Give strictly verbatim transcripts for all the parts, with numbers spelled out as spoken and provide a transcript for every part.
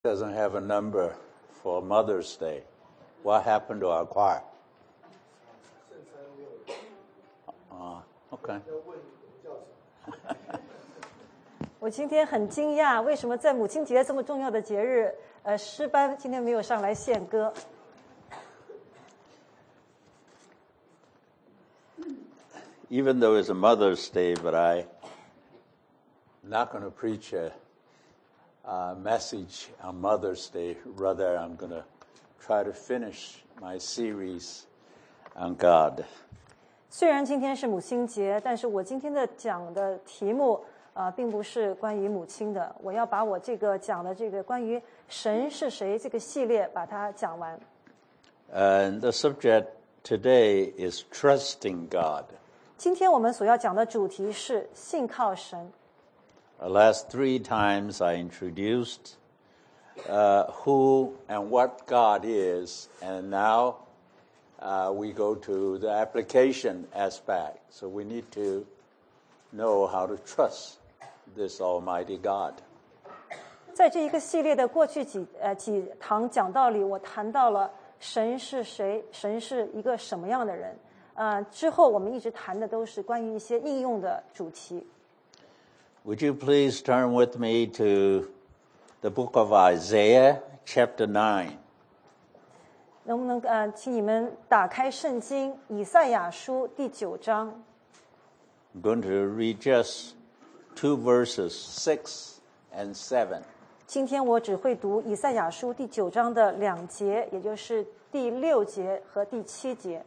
doesn't have a number for Mother's Day. What happened to our choir? Uh, okay. 我今天很惊讶，为什么在母亲节这么重要的节日，呃，诗班今天没有上来献歌。 Even though it's a Mother's Day, but I'm not going to preach a, a message on Mother's Day. Rather, I'm going to try to finish my series on God. 虽然今天是母亲节，但是我今天的讲的题目啊、呃，并不是关于母亲的。我要把我这个讲的这个关于神是谁这个系列把它讲完。 And the subject today is trusting God. 今天我们所要讲的主题是信靠神。 The last three times I introduced uh, who and what God is, and now uh, we go to the application aspect. So we need to know how to trust this Almighty God. 在这一个系列的过去几呃几堂讲道里，我谈到了神是谁，神是一个什么样的人。呃，之后我们一直谈的都是关于一些应用的主题。 Would you please turn with me to the book of Isaiah, chapter nine? 能不能呃，请你们打开圣经以赛亚书第九章。 I'm going to read just two verses, six and seven. 今天我只会读以赛亚书第九章的两节，也就是第六节和第七节。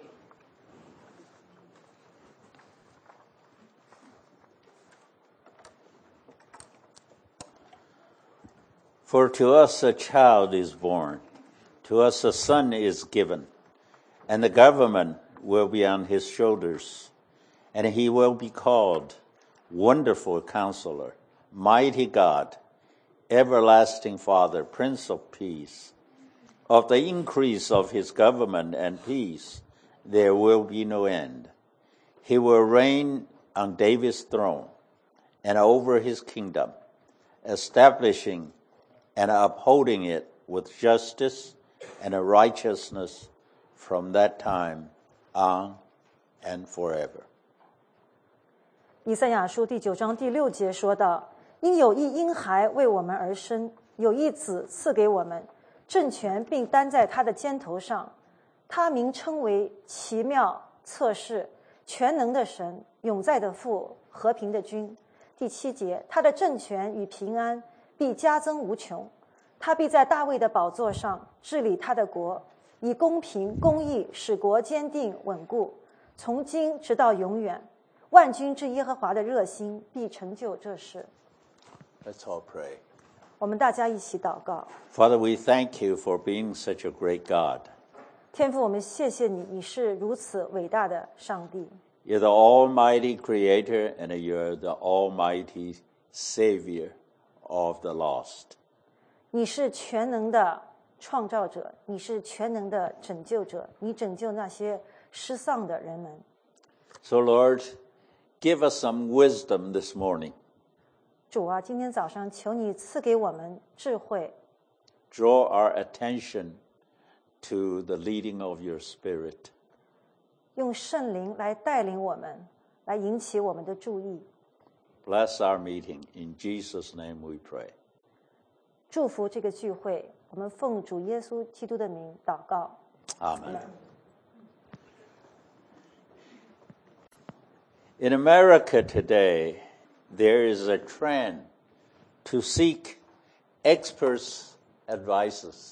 For to us a child is born, to us a son is given, and the government will be on his shoulders, and he will be called Wonderful Counselor, Mighty God, Everlasting Father, Prince of Peace. Of the increase of his government and peace there will be no end. He will reign on David's throne and over his kingdom, establishing and upholding it with justice and righteousness from that time on and forever. 以赛亚书第九章第六节说道：因有一婴孩为我们而生，有一子赐给我们，政权并担在他的肩头上，他名称为奇妙、策士、全能的神、永在的父、和平的君。第七节，他的政权与平安必加增无穷，他必在大卫的宝座上治理他的国，以公平公义使国坚定稳固，从今直到永远。万军之耶和华的热心必成就这事。 Let's all pray. 我们大家一起祷告。 Father, we thank you for being such a great God. 天父，我们谢谢你，你是如此伟大的上帝。 You're the almighty creator and you're the almighty savior of the lost. 你是全能的创造者，你是全能的拯救者，你拯救那些失丧的人们。 So Lord, give us some wisdom this morning. 主啊，今天早上求你赐给我们智慧， Draw our attention to the leading of your Spirit. 用圣灵来带领我们，来引起我们的注意。 Bless our meeting. In Jesus' name we pray. 祝福这个聚会，我们奉主耶稣基督的名祷告。 Amen. In America today, there is a trend to seek experts' advices.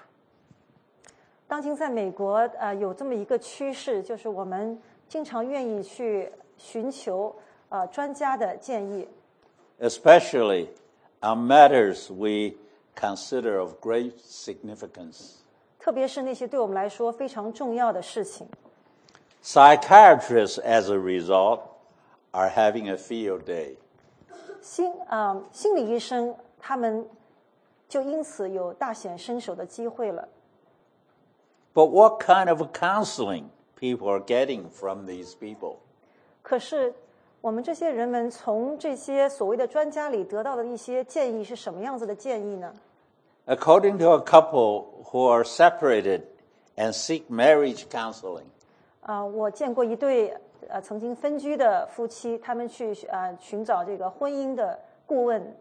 当今在美国，呃，有这么一个趋势，就是我们经常愿意去寻求呃专家的建议， Especially on matters we consider of great significance. 特别是那些对我们来说非常重要的事情。 Psychiatrists, as a result, are having a field day. 心啊、呃，心理医生他们就因此有大显身手的机会了。 But what kind of counseling people are getting from these people? 可是我们这些人们从这些所谓的专家里得到的一些建议是什么样子的建议呢？ According to a couple who are separated and seek marriage counseling, 啊、我见过一对呃曾经分居的夫妻，他们去呃寻找这个婚姻的顾问。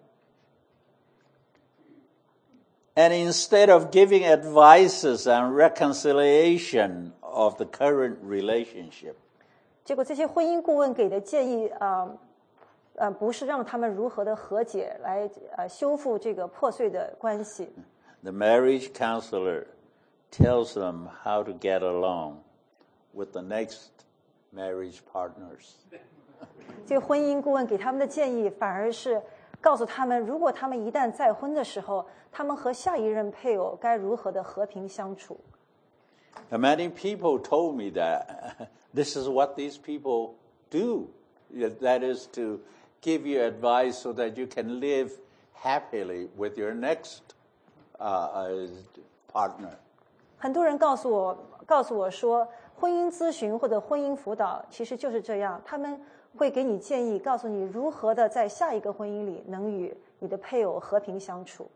and instead of giving advices on reconciliation of the current relationship, 结果这些婚姻顾问给的建议啊，呃，不是让他们如何的和解，来呃修复这个破碎的关系。 the marriage counselor tells them how to get along with the next marriage partners. 这个婚姻顾问给他们的建议，反而是告诉他们，如果他们一旦再婚的时候，他们和下一任配偶该如何的和平相处。 And many people told me that this is what these people do. That is to give you advice so that you can live happily with your next uh, partner. 很多人告诉我，告诉我说，婚姻咨询或者婚姻辅导其实就是这样，他们会给你建议，告诉你如何的在下一个婚姻里能与你的配偶和平相处。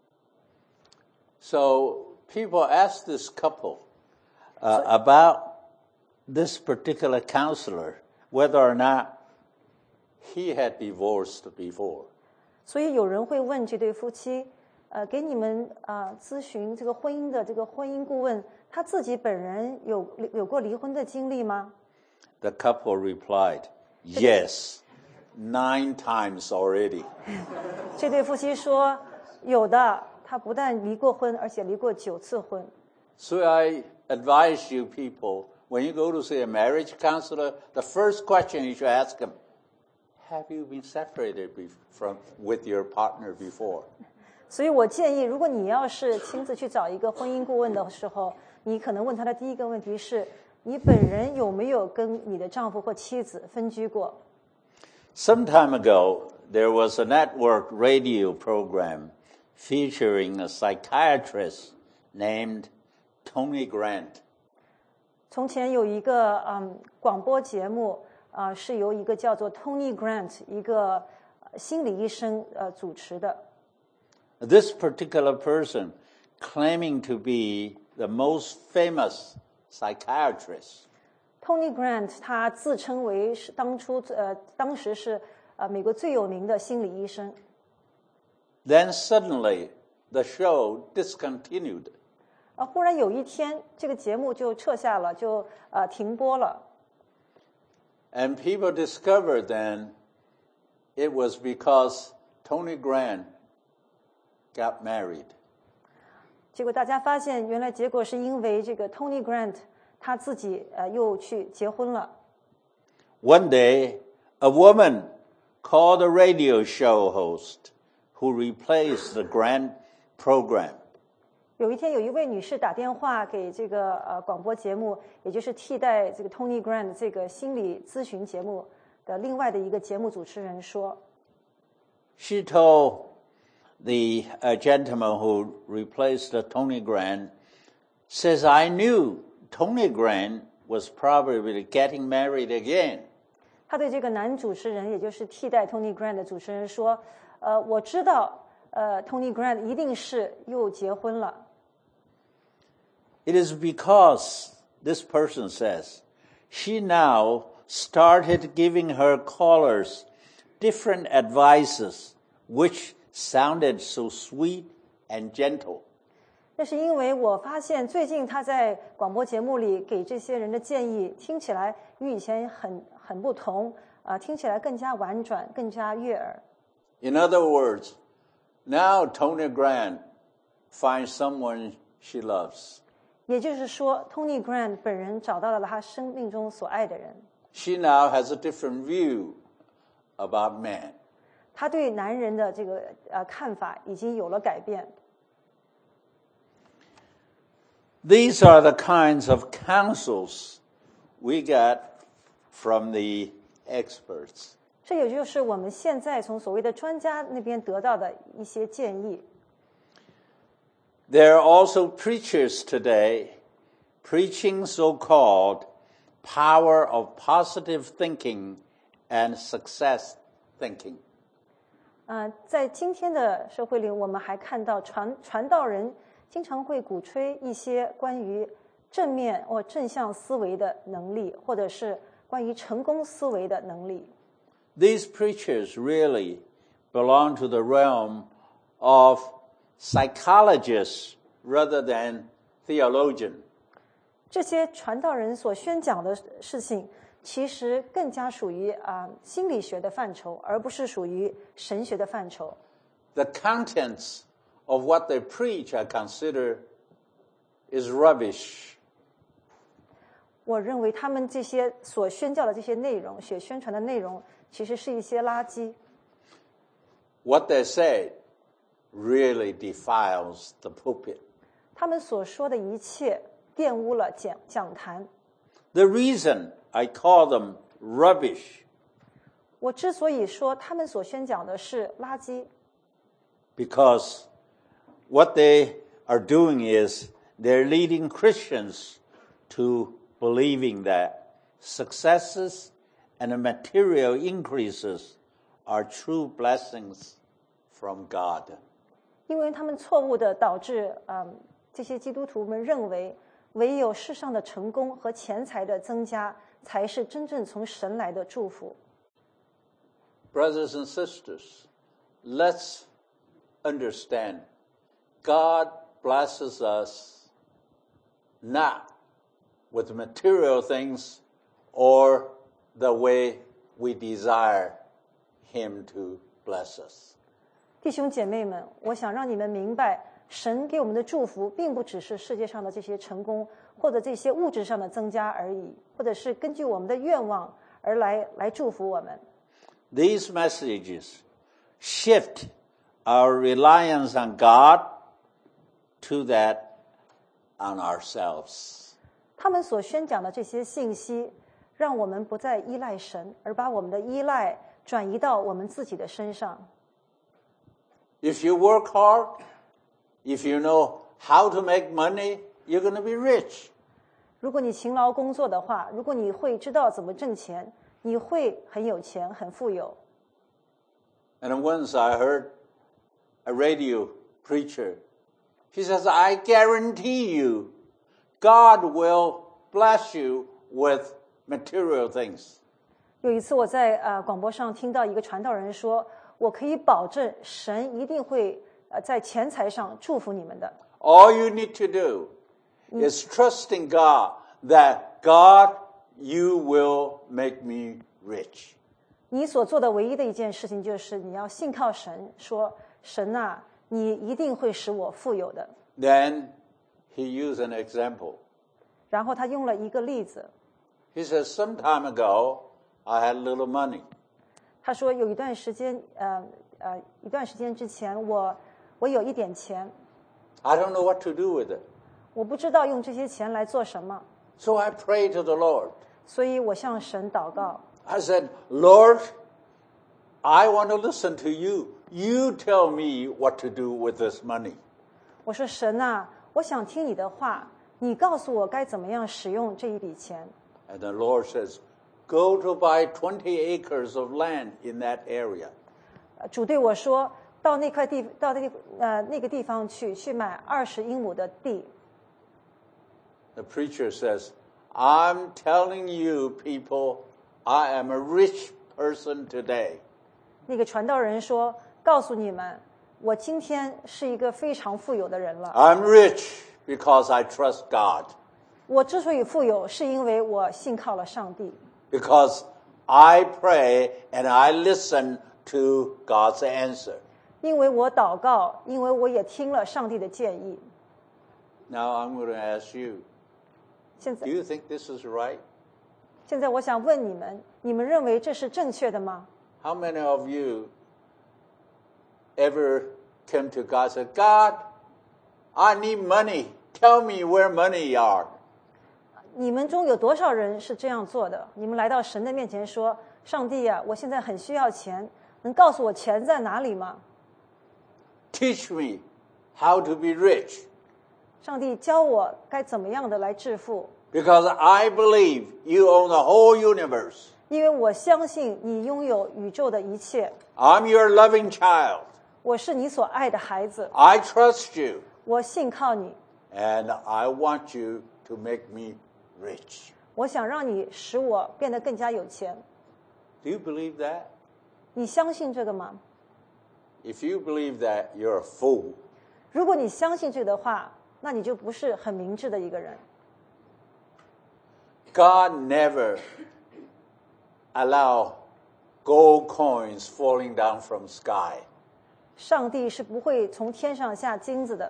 So people ask this couple uh, about this particular counselor, whether or not he had divorced before. 所以有人会问这对夫妻，呃，给你们啊、呃、咨询这个婚姻的这个婚姻顾问，他自己本人有有过离婚的经历吗？ The couple replied, yes, nine times already. 这对夫妻说，有的，他不但离过婚，而且离过九次婚。 So I advise you people, when you go to see a marriage counselor, the first question you should ask them, have you been separated from with your partner before? 所以我建议，如果你要是亲自去找一个婚姻顾问的时候，你可能问他的第一个问题是：你本人有没有跟你的丈夫或妻子分居过？ Some time ago, there was a network radio program featuring a psychiatrist named Tony Grant. 从前有一个嗯广播节目啊、呃，是由一个叫做 Tony Grant 一个心理医生呃主持的。 This particular person, claiming to be the most famous psychiatrist, Tony Grant 他自称为是当初呃当时是呃美国最有名的心理医生。 then suddenly the show discontinued. 啊，忽然有一天，这个节目就撤下了，就呃停播了。 And people discovered then it was because Tony Grant got married. 结果大家发现，原来结果是因为这个 Tony Grant 他自己呃又去结婚了。 One day, a woman called a radio show host who replaced the Grant program. 有一天，有一位女士打电话给这个呃广播节目，也就是替代这个 Tony Grant 这个心理咨询节目的另外的一个节目主持人说 She told the uh, gentleman who replaced the Tony Grant, says, I knew Tony Grant was probably getting married again. 他对这个男主持人，也就是替代 Tony Grant 的主持人说，呃，我知道，呃 ，Tony Grant 一定是又结婚了。 It is because, this person says, she now started giving her callers different advices, which sounded so sweet and gentle. 那是因为我发现最近他在广播节目里给这些人的建议，听起来与以前很很不同，啊、呃，听起来更加婉转，更加悦耳。 In other words, now Tony Grant finds someone she loves. 也就是说 ，Tony Grant 本人找到了他生命中所爱的人。 She now has a different view about men. 他对男人的这个呃看法已经有了改变。 These are the kinds of counsels we get from the experts. 这也就是我们现在从所谓的专家那边得到的一些建议。 There are also preachers today preaching so-called power of positive thinking and success thinking. 呃，在今天的社会里，我们还看到传传道人经常会鼓吹一些关于正面或正向思维的能力，或者是关于成功思维的能力。 These preachers really belong to the realm of psychologists rather than theologian. 这些传道人所宣讲的事情，其实更加属于啊、呃、心理学的范畴，而不是属于神学的范畴。 The contents of what they preach, I consider, is rubbish. 我认为他们这些所宣教的这些内容，所宣传的内容，其实是一些垃圾。 What they say really defiles the pulpit. 他们所说的一切玷污了讲讲坛。 The reason I call them rubbish, 我之所以说他们所宣讲的是垃圾， because what they are doing is they're leading Christians to believing that successes and material increases are true blessings from God. 因为他们错误的导致，嗯，这些基督徒们认为，唯有世上的成功和钱财的增加，才是真正从神来的祝福。 Brothers and sisters, let's understand God blesses us not with material things or the way we desire Him to bless us. 弟兄姐妹们，我想让你们明白，神给我们的祝福，并不只是世界上的这些成功，或者这些物质上的增加而已，或者是根据我们的愿望而来来祝福我们。 These messages shift our reliance on God to that on ourselves. 他们所宣讲的这些信息，让我们不再依赖神，而把我们的依赖转移到我们自己的身上。 If you work hard, if you know how to make money, you're going to be rich. 如果你勤劳工作的话，如果你会知道怎么挣钱，你会很有钱，很富有。 And once I heard a radio preacher, he says, I guarantee you, God will bless you with material things. 有一次我在呃广播上听到一个传道人说，我可以保证神一定会呃在钱财上祝福你们的。 All you need to do is trust in God that God, you will make me rich. 你所做的唯一的一件事情就是你要信靠神，说神啊，你一定会使我富有的。 Then he used an example. 然后他用了一个例子， He says, some time ago, I had a little money. 他说有一段时间，呃呃，一段时间之前，我我有一点钱， I don't know what to do with it. 我不知道用这些钱来做什么， So I prayed to the Lord. 所以我向神祷告。 I said, Lord, I want to listen to you. You tell me what to do with this money. 我说神啊，我想听你的话，你告诉我该怎么样使用这一笔钱。 And the Lord says, go to buy twenty acres of land in that area. 呃主对我说，到那块地，到那个呃那个地方去，去买二十英亩的地。 The preacher says, I'm telling you people, I am a rich person today. 那个传道人说，告诉你们，我今天是一个非常富有的人了。 I'm rich because I trust God. 我之所以富有，是因为我信靠了上帝， Because I pray and I listen to God's answer. 因为我祷告，因为我也听了上帝的建议。 Now I'm going to ask you, 现在 do，you think this is right? 现在我想问你们，你们认为这是正确的吗？ How many of you ever came to God and said, God, I need money. Tell me where money are. 你们中有多少人是这样做的？你们来到神的面前说：“上帝啊，我现在很需要钱，能告诉我钱在哪里吗？ Teach me how to be rich. 上帝教我该怎么样的来致富， Because I believe you own the whole universe. 因为我相信你拥有宇宙的一切。 I'm your loving child. 我是你所爱的孩子， I trust you. 我信靠你， And I want you to make me rich. 我想让你使我变得更加有钱。 Do you believe that? 你相信这个吗？ If you believe that, you're a fool. 如果你相信这个的话，那你就不是很明智的一个人。 God never allow gold coins falling down from sky. 上帝是不会从天上下金子的。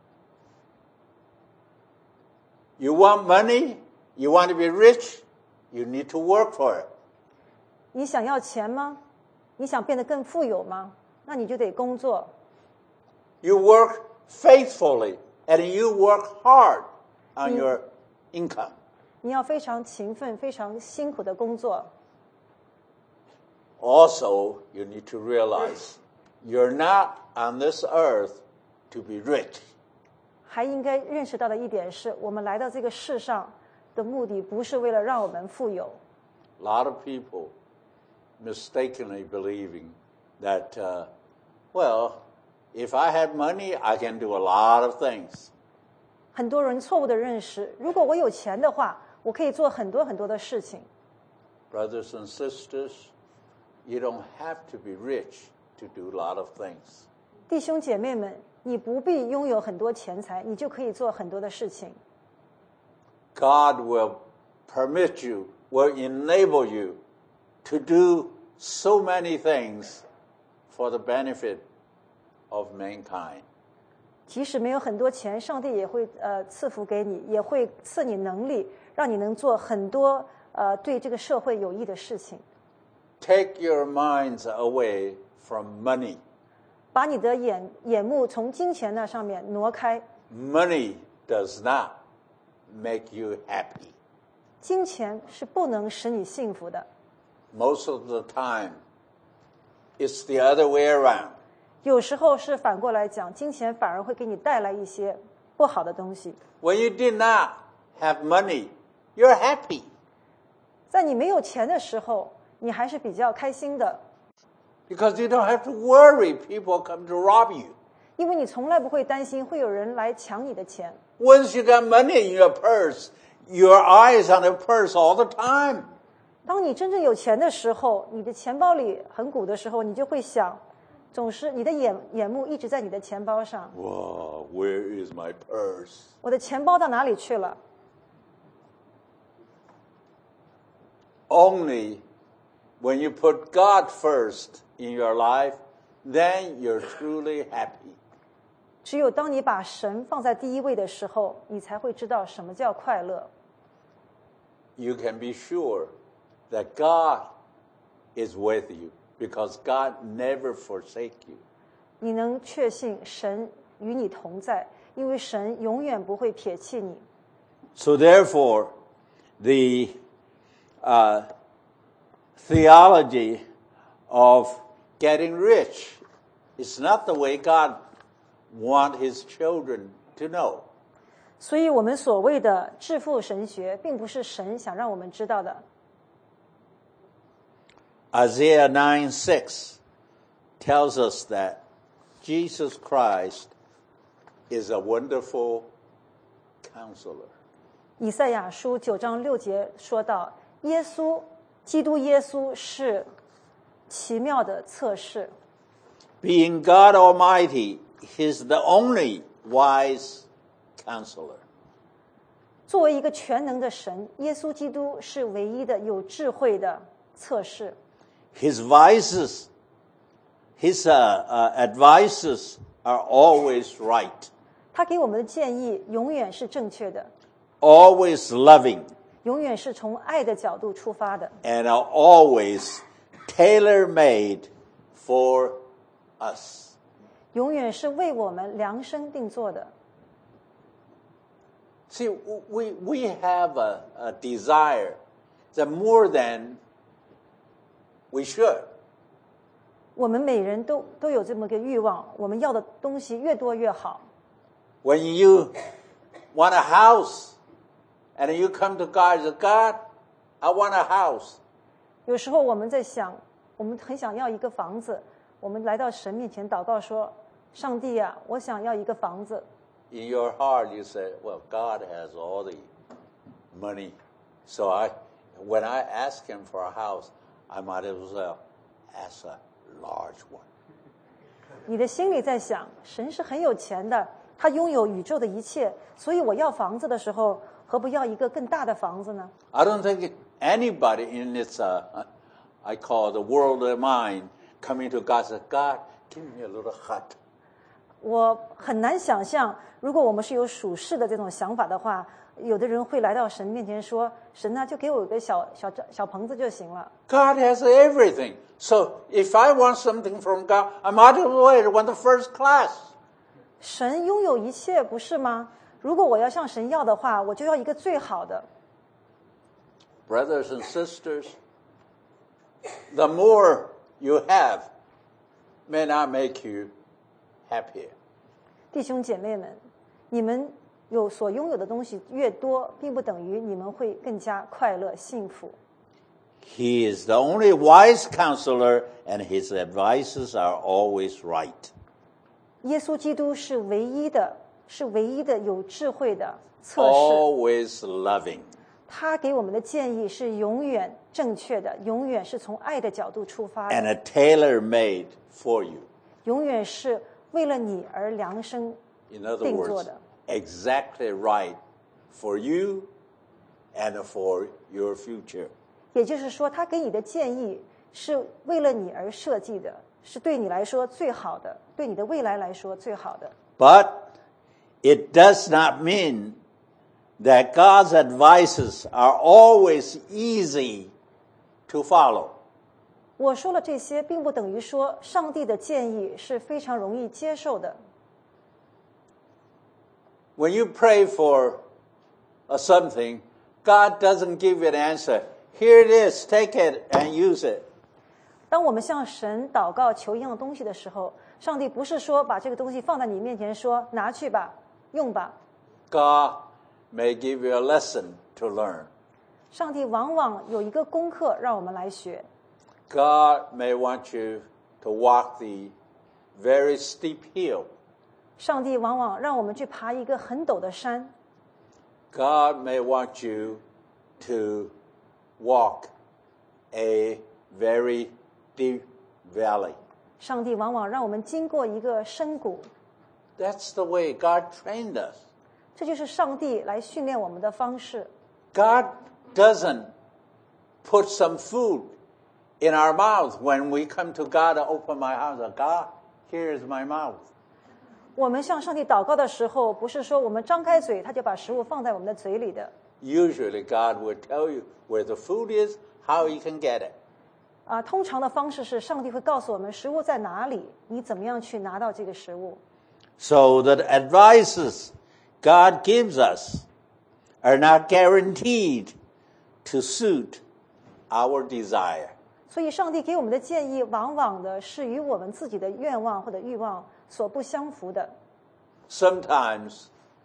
You want money? You want to be rich? You need to work for it. 你想要钱吗？你想变得更富有吗？那你就得工作。 You work faithfully and you work hard on your income. 你要非常勤奋、非常辛苦的工作。 Also, you need to realize you're not on this earth to be rich. 还应该认识到的一点是，我们来到这个世上的目的不是为了让我们富有。 A lot of people mistakenly believing that, uh, well, if I had money, I can do a lot of things. 很多人错误的认识，如果我有钱的话，我可以做很多很多的事情。 Brothers and sisters, you don't have to be rich to do a lot of things. 弟兄姐妹们，你不必拥有很多钱财，你就可以做很多的事情。 God will permit you, will enable you to do so many things for the benefit of mankind. 即使没有很多钱，上帝也会呃赐福给你，也会赐你能力，让你能做很多呃对这个社会有益的事情。 Take your minds away from money. 把你的眼眼目从金钱那上面挪开。 Money does not make you happy. 金钱是不能使你幸福的， Most of the time, it's the other way around. 有时候是反过来讲，金钱反而会给你带来一些不好的东西。 When you did not have money, you're happy. 在你没有钱的时候，你还是比较开心的， Because you don't have to worry people come to rob you. 因为你从来不会担心会有人来抢你的钱。 Once you got money in your purse, your eyes on the purse all the time. 当你真正有钱的时候，你的钱包里很鼓的时候，你就会想，总是你的眼眼目一直在你的钱包上。 Whoa, where is my purse? 我的钱包到哪里去了？ Only when you put God first in your life, then you're truly happy. 只有当你把神放在第一位的时候，你才会知道什么叫快乐。 You can be sure that God is with you because God never forsake you. 你能确信神与你同在，因为神永远不会撇弃你。 So therefore, the uh, theology of getting rich is not the way God wants his children to know. 所以我们所谓的致富神学，并不是神想让我们知道的。 Isaiah nine six tells us that Jesus Christ is a wonderful counselor. 以赛亚书九章六节说到，耶稣，基督耶稣是奇妙的测试。 Being God Almighty, he's the only wise counselor. 作为一个全能的神，耶稣基督是唯一的有智慧的测试。 His vices, his uh, uh, advices are always right, 他给我们的建议永远是正确的， always loving, 永远是从爱的角度出发的， and are always tailor-made for us. 永远是为我们量身定做的。 See, we, we have a, a desire that more than we should. 我们每人都都有这么个欲望，我们要的东西越多越好。 When you want a house and you come to God and say, God, I want a house. 有时候我们在想，我们很想要一个房子，我们来到神面前祷告说：“上帝啊，我想要一个房子。” In your heart, you say, well, God has all the money. So I, when I ask him for a house, I might as well ask a large one. 你的心里在想，神是很有钱的，他拥有宇宙的一切，所以我要房子的时候，何不要一个更大的房子呢？ I don't think anybody in this, uh, I call the world of mind, coming to God says, God, give me a little hut. 我很难想象，如果我们是有属世的这种想法的话，有的人会来到神面前说：“神啊，就给我一个小小小棚子就行了。” God has everything. So if I want something from God, I might as well want the first class. 神拥有一切，不是吗？如果我要向神要的话，我就要一个最好的。 Brothers and sisters, the more you have may not make you happier. 弟兄姐妹们，你们有所拥有的东西越多，并不等于你们会更加快乐幸福。 He is the only wise counselor, and his advices are always right. 耶稣基督是唯一的，是唯一的有智慧的测试。 Always loving. 他给我们的建议是永远正确的，永远是从爱的角度出发的， And a tailor-made for you. 永远是为了你而量身 In other 定做 words, 的。 exactly right for you and for your future. 也就是说，他给你的建议是为了你而设计的，是对你来说最好的，对你的未来来说最好的。 But it does not mean that God's advices are always easy to follow. 我说了这些，并不等于说上帝的建议是非常容易接受的。 When you pray for a something, God doesn't give you an answer. Here it is, take it and use it. 当我们向神祷告求一样东西的时候，上帝不是说把这个东西放在你面前说拿去吧，用吧。 God may give you a lesson to learn. 上帝往往有一个功课让我们来学。 God may want you to walk the very steep hill. 上帝往往让我们去爬一个很陡的山。 God may want you to walk a very deep valley. 上帝往往让我们经过一个深谷。 That's the way God trained us. 这就是上帝来训练我们的方式。 God doesn't put some food in our mouth when we come to God to open my house. God, here is my mouth. 我们向上帝祷告的时候，不是说我们张开嘴，他就把食物放在我们的嘴里的。 Usually God will tell you where the food is, how you can get it. 啊，通常的方式是上帝会告诉我们食物在哪里，你怎么样去拿到这个食物。 So the advices God gives us are not guaranteed to suit our desire. 所以上帝给我们的建议，往往的是与我们自己的愿望或者欲望所不相符的。 Sometimes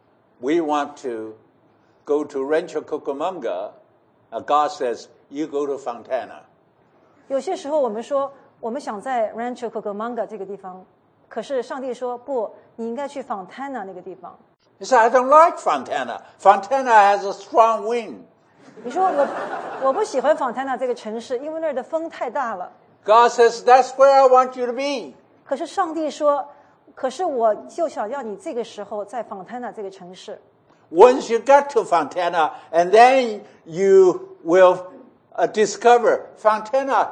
we want to go to Rancho Cucamonga, and God says, you go to Fontana. 有些时候我们说我们想在 Rancho Cucamonga 这个地方，可是上帝说不，你应该去 Fontana 那个地方。 He said, I don't like Fontana. Fontana has a strong wind. 你说我我不喜欢 Fontana 这个城市，因为那儿的风太大了。 God says, that's where I want you to be. 可是上帝说，可是我就想要你这个时候在 Fontana 这个城市。 Once you get to Fontana, and then you will uh, discover Fontana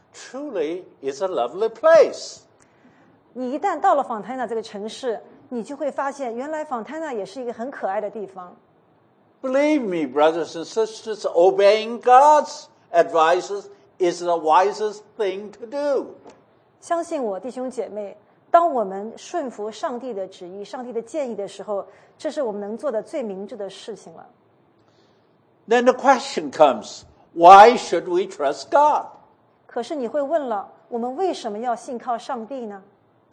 truly is a lovely place. 你一旦到了 Fontana 这个城市，你就会发现，原来 Fontana 也是一个很可爱的地方。 Believe me, brothers and sisters, obeying God's advices is the wisest thing to do. 相信我，弟兄姐妹，当我们顺服上帝的旨意、上帝的建议的时候，这是我们能做的最明智的事情了。 Then the question comes, why should we trust God? 可是你会问了，我们为什么要信靠上帝呢？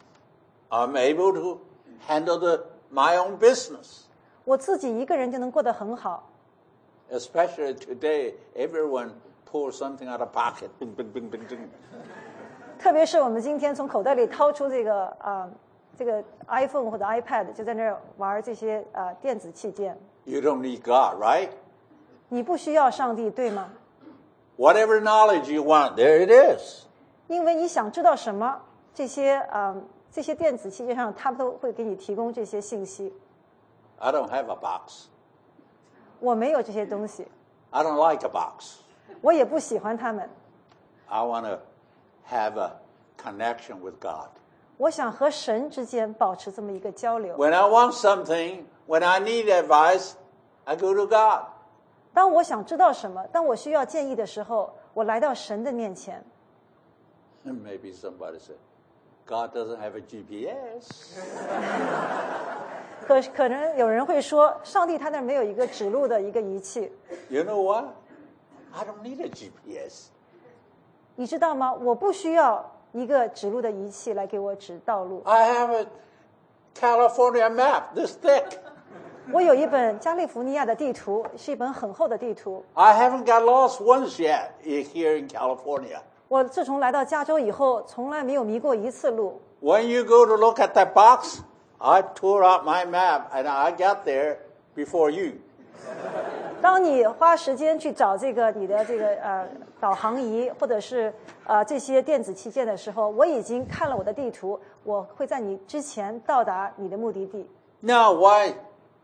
I'm able to handle the, my own business. 我自己一个人就能过得很好。 Especially today, everyone pull something out of pocket. Bing, bing, bing, bing, bing. 特别是我们今天从口袋里掏出这个啊、呃，这个 iPhone 或者 iPad， 就在那儿玩这些啊、呃、电子器件。 You don't need God, right? 你不需要上帝，对吗？ Whatever knowledge you want, there it is. 因为你想知道什么，这些啊、呃、这些电子器件上，它都会给你提供这些信息。 I don't have a box. 我没有这些东西， I don't like a box. 我也不喜欢它们。 I want to have a connection with God. 我想和神之间保持这么一个交流。 When I want something, when I need advice, I go to God. 当我想知道什么，当我需要建议的时候，我来到神的面前。 And maybe somebody said, God doesn't have a G P S. 可可能有人会说，上帝他那儿没有一个指路的一个仪器。 You know what? I don't need a G P S. 你知道吗？我不需要一个指路的仪器来给我指道路。 I have a California map this thick. 我有一本加利福尼亚的地图，是一本很厚的地图。 I haven't got lost once yet here in California. 我自从来到加州以后，从来没有迷过一次路。 When you go to look at that box, I tore out my map and I got there before you. 当你花时间去找这个你的这个呃导航仪或者是呃这些电子器件的时候，我已经看了我的地图，我会在你之前到达你的目的地。 Now, why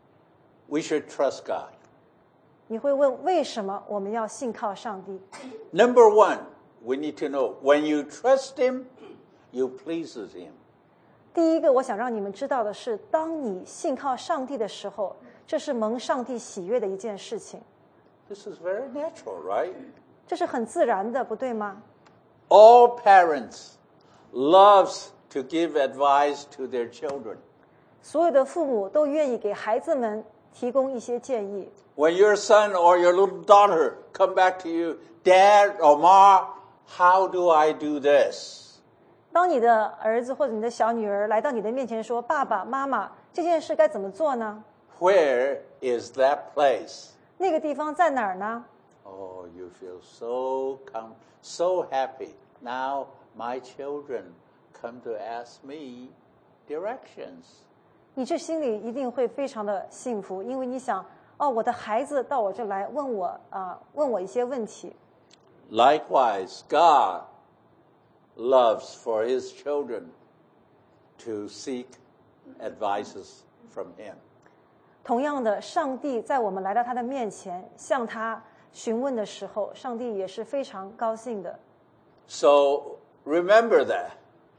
we should trust God? 你会问为什么我们要信靠上帝？ Number one, we need to know when you trust Him, you pleases Him. 第一个，我想让你们知道的是，当你信靠上帝的时候，这是蒙上帝喜悦的一件事情。 This is very natural, right? 这是很自然的，不对吗？ All parents loves to give advice to their children. 所有的父母都愿意给孩子们提供一些建议。 When your son or your little daughter come back to you, Dad or Ma, how do I do this? 当你的儿子或者你的小女儿来到你的面前说：“爸爸妈妈，这件事该怎么做呢？” Where is that place? 那个地方在哪儿呢？ Oh, you feel so com- so happy. Now my children come to ask me directions. 你这心里一定会非常的幸福，因为你想，哦，我的孩子到我这来问我啊、呃，问我一些问题。 Likewise, God loves for His children to seek advices from Him. 同样的，上帝在我们来到他的面前，向他询问的时候，上帝也是非常高兴的。 So remember that.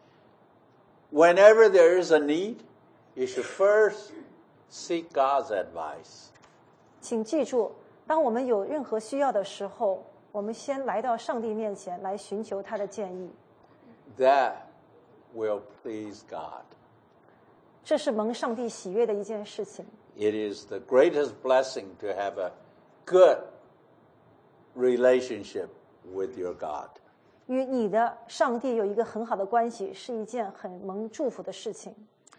Whenever there is a need, you should first seek God's advice. 请记住，当我们有任何需要的时候，我们先来到上帝面前来寻求他的建议。 That will please God. 这是蒙上帝喜悦的一件事情。 It is the greatest blessing to have a good relationship with your God. 与你的上帝有一个很好的关系，是一件很蒙祝福的事情。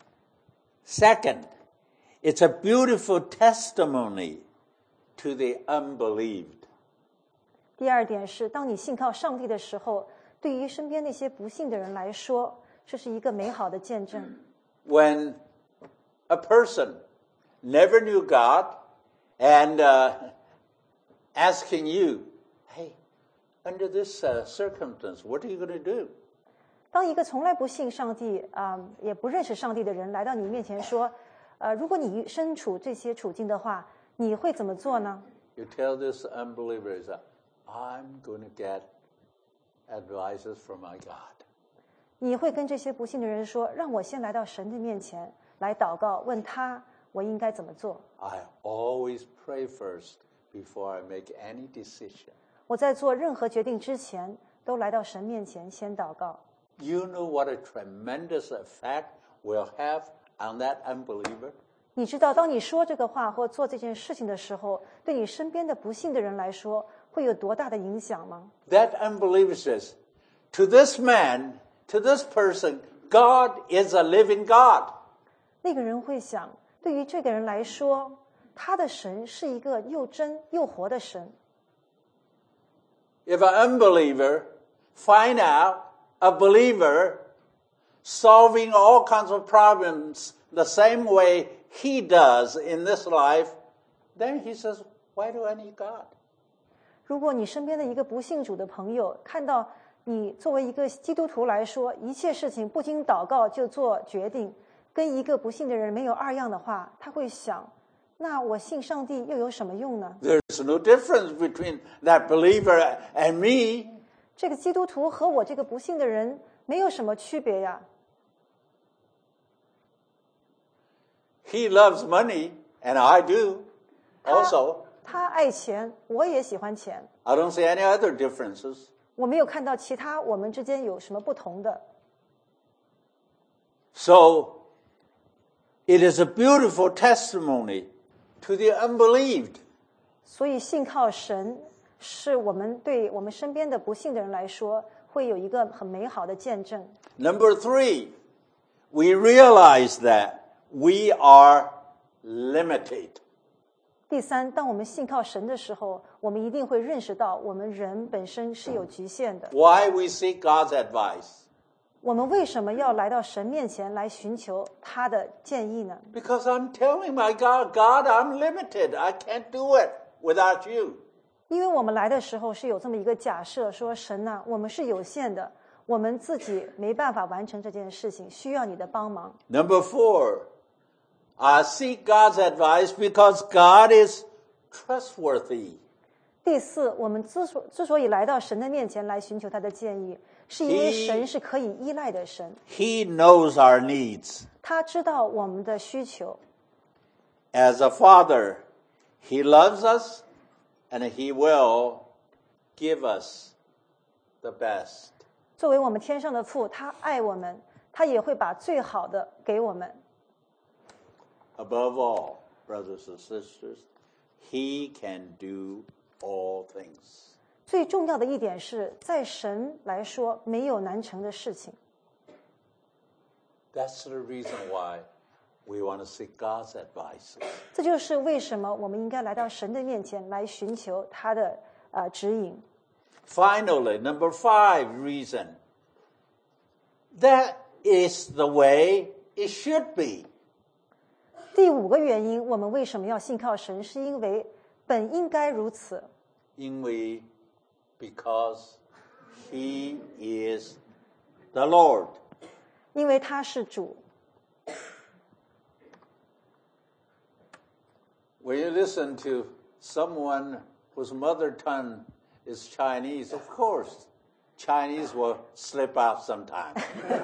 Second, it's a beautiful testimony to the unbelieved. 第二点是，当你信靠上帝的时候，对于身边那些不信的人来说，这是一个美好的见证。 When a person never knew God and uh, asking you, hey, under this uh, circumstance, what are you going to do? 当一个从来不信上帝啊、呃，也不认识上帝的人来到你面前说，呃，如果你身处这些处境的话，你会怎么做呢？ You tell this unbeliever, I'm going to get advices from my God. 你会跟这些不信的人说，让我先来到神的面前来祷告，问他我应该怎么做。 I always pray first before I make any decision. 我在做任何决定之前，都来到神面前先祷告。 You know what a tremendous effect will have on that unbeliever? 你知道，当你说这个话或做这件事情的时候，对你身边的不信的人来说，会有多大的影响吗？ That unbeliever says, to this man, to this person, God is a living God. 那个人会想，对于这个人来说，他的神是一个又真又活的神。 if an unbeliever find out a believer solving all kinds of problems the same way he does in this life, then he says, why do I need God? 如果你身边的一个不信主的朋友看到你作为一个基督徒来说，一切事情不经祷告就做决定，跟一个不信的人没有二样的话，他会想，那我信上帝又有什么用呢？ There's no difference between that believer and me. 这个基督徒和我这个不信的人没有什么区别呀。 He loves money, and I do 他 also. 他爱钱，我也喜欢钱， I don't see any other differences. 我没有看到其他我们之间有什么不同的。 So, it is a beautiful testimony to the unbelieved. 所以信靠神是我们对我们身边的不信的人来说会有一个很美好的见证。 Number three, we realize that we are limited. 第三，当我们信靠神的时候，我们一定会认识到我们人本身是有局限的。 Why we seek God's advice? 我们为什么要来到神面前来寻求他的建议呢？ Because I'm telling my God, God, I'm limited. I can't do it without you. 因为我们来的时候是有这么一个假设，说神呐、啊，我们是有限的，我们自己没办法完成这件事情，需要你的帮忙。 Number four, I seek God's advice because God is trustworthy. 第四，我们之所之所以来到神的面前来寻求他的建议，是因为 He- 神是可以依赖的神， He knows our needs. 他知道我们的需求。 As a father, He loves us and He will give us the best. 作为我们天上的父，他爱我们，他也会把最好的给我们。 Above all, brothers and sisters, He can do all things. 最重要的一点是，在神来说，没有难成的事情。 That's the reason why we want to seek God's advice. 这就是为什么我们应该来到神的面前来寻求他的呃指引。 Finally, number five reason. That is the way it should be. 第五个原因，我们为什么要信靠神，是因为本应该如此， 因为 because He is the Lord. 因为他是主。 When you listen to someone whose mother tongue is Chinese, of course, Chinese will slip out sometime.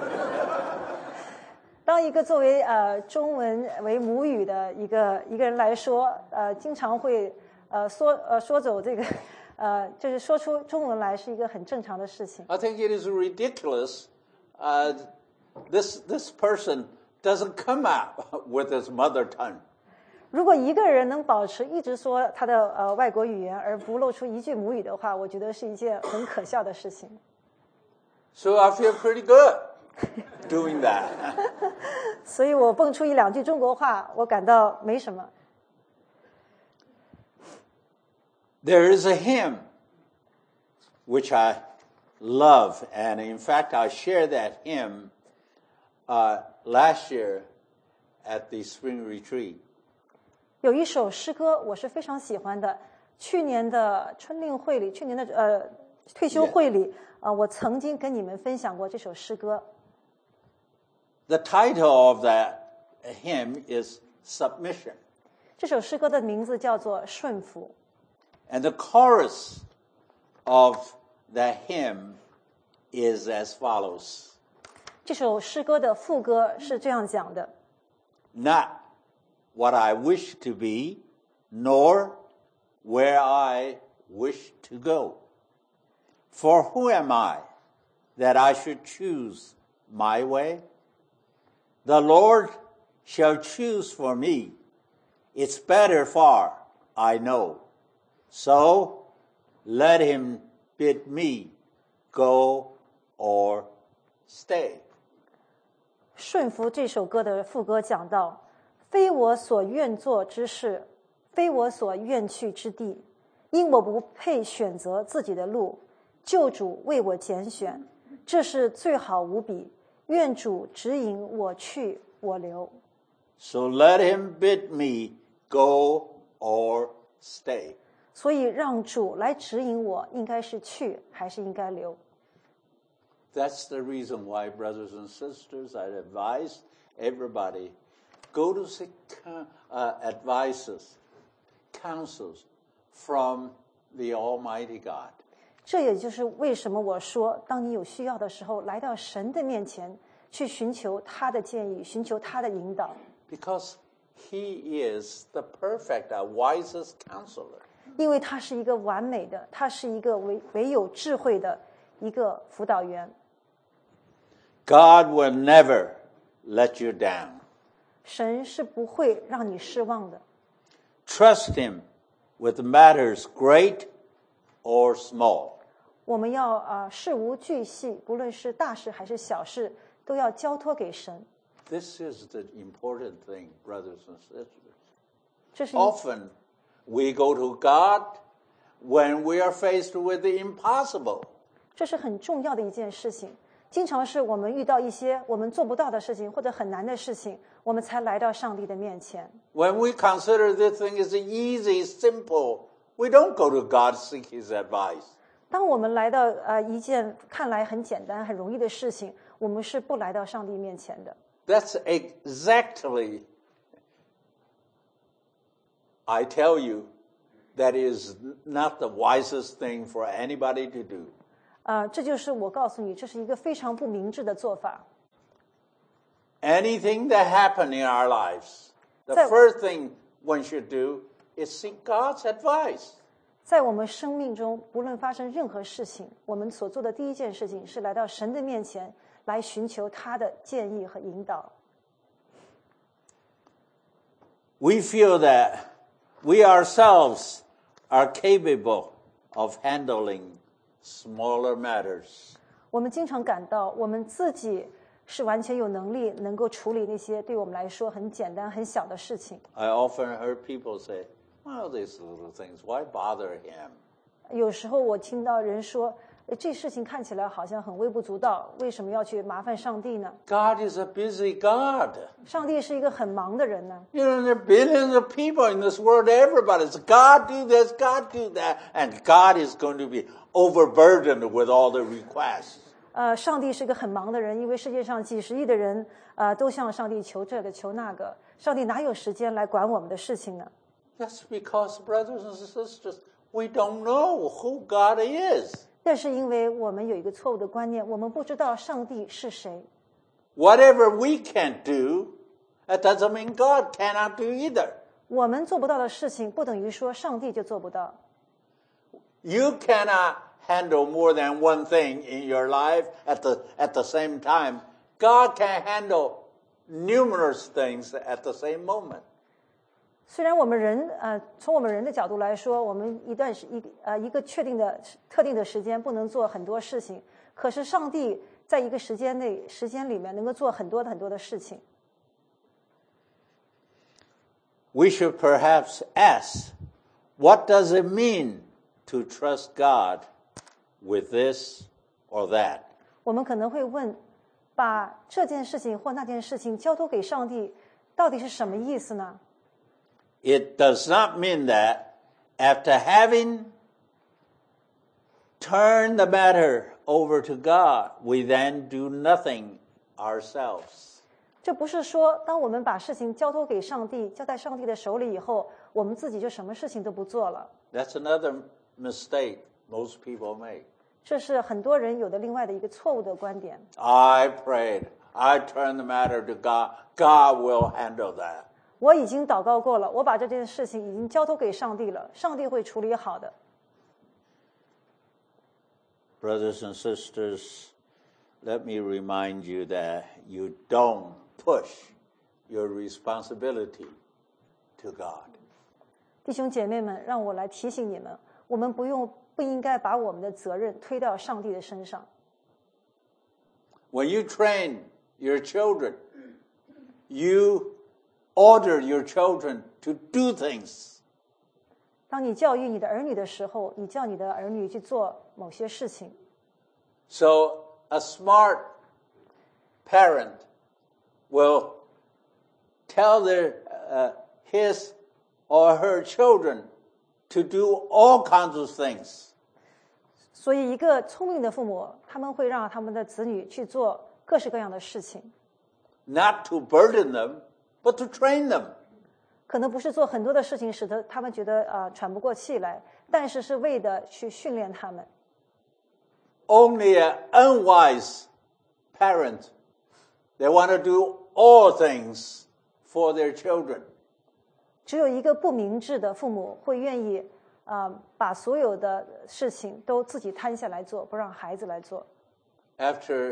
当一个作为呃中文为母语的一个一个人来说，呃，经常会呃说呃说走这个呃，就是说出中文来是一个很正常的事情。 I think it is ridiculous. Uh, this this person doesn't come out with his mother tongue. 如果一个人能保持一直说他的呃外国语言而不露出一句母语的话，我觉得是一件很可笑的事情。 So I feel pretty good doing that. 所以我蹦出一两句中国话，我感到没什么。 There is a hymn which I love, and in fact, I shared that hymn uh, last year at the spring retreat. 有一首诗歌我是非常喜欢的，去年的春令会里，去年的呃退休会里，呃，我曾经跟你们分享过这首诗歌。 The title of that hymn is Submission, 这首诗歌的名字叫做《顺服》， and the chorus of that hymn is as follows. 这首诗歌的副歌是这样讲的： Not what I wish to be, nor where I wish to go. For who am I that I should choose my way? The Lord shall choose for me. It's better far, I know. So let him bid me go or stay. 顺服这首歌的副歌讲到：非我所愿做之事，非我所愿去之地，因我不配选择自己的路， 救主为我拣选，这是最好无比。愿主指引我去，我留。 So let him bid me go or stay. 所以让主来指引我，应该是去还是应该留。 That's the reason why, brothers and sisters, I advise everybody, go to seek uh, advices, counsels from the Almighty God. 这也就是为什么我说，当你有需要的时候，来到神的面前，去寻求他的建议，寻求他的引导。 Because he is the perfect, uh, wisest counselor. 因为他是一个完美的，他是一个唯唯有智慧的一个辅导员。 God will never let you down. 神是不会让你失望的。 Trust him with matters great or small. 我们要啊、呃、事无巨细，不论是大事还是小事，都要交托给神。 This is the important thing, brothers and sisters. 这是 Often we go to God when we are faced with the impossible. 这是很重要的一件事情。经常是我们遇到一些我们做不到的事情或者很难的事情，我们才来到上帝的面前。 When we consider this thing is easy, simple, we don't go to God to seek his advice. 当我们来到呃一件看来很简单、很容易的事情，我们是不来到上帝面前的。 That's exactly, I tell you, that is not the wisest thing for anybody to do. 啊、这就是我告诉你，这是一个非常不明智的做法。 Anything that happened in our lives, the So- first thing one should do is seek God's advice. 在我们生命中，不论发生任何事情，我们所做的第一件事情是来到神的面前，来寻求他的建议和引导。 We feel that we ourselves are capable of handling smaller matters. 我们经常感到，我们自己是完全有能力能够处理那些对我们来说很简单、很小的事情。 I often heard people say, well, these little things, why bother him? 有时候我听到人说：“诶这事情看起来好像很微不足道，为什么要去麻烦上帝呢？ God is a busy God. 上帝是一个很忙的人呢。 You know, there are billions of people in this world, everybody says, God do this, God do that, and God is going to be overburdened with all the requests. 呃，上帝是个很忙的人，因为世界上几十亿的人，呃，都向上帝求这个求那个，上帝哪有时间来管我们的事情呢？ That's because, brothers and sisters, we don't know who God is. 那是因为我们有一个错误的观念，我们不知道上帝是谁。 Whatever we can't do, that doesn't mean God cannot do either. 我们做不到的事情，不等于说上帝就做不到。 You cannot handle more than one thing in your life at the, at the same time. God can handle numerous things at the same moment. 虽然我们人呃，从我们人的角度来说，我们一段时一呃一个确定的特定的时间不能做很多事情，可是上帝在一个时间内时间里面能够做很多很多的事情。 We should perhaps ask, what does it mean to trust God with this or that? 我们可能会问，把这件事情或那件事情交托给上帝，到底是什么意思呢？ It does not mean that after having turned the matter over to God, we then do nothing ourselves. 这不是说，当我们把事情交托给上帝，交在上帝的手里以后，我们自己就什么事情都不做了。 That's another mistake most people make. 这是很多人有的另外的一个错误的观点。 I prayed. I turned the matter to God. God will handle that. 我已经祷告过了，我把这件事情已经交托给上帝了，上帝会处理好的。 Brothers and sisters, let me remind you that you don't push your responsibility to God. 弟兄姐妹们，让我来提醒你们，我们不用不应该把我们的责任推到上帝的身上。 When you train your children, you order your children to do things. 当你教育你的儿女的时候，你叫你的儿女去做某些事情。 So a smart parent will tell their uh, his or her children to do all kinds of things. 所以一个聪明的父母，他们会让他们的子女去做各式各样的事情， Not to burden them, but to train them. 可能不是做很多的事情使得他们觉得呃喘不过气来，但是是为的去训练他们。 Only an unwise parent, they want to do all things for their children. 只有一个不明智的父母会愿意啊、呃、把所有的事情都自己摊下来做，不让孩子来做。 After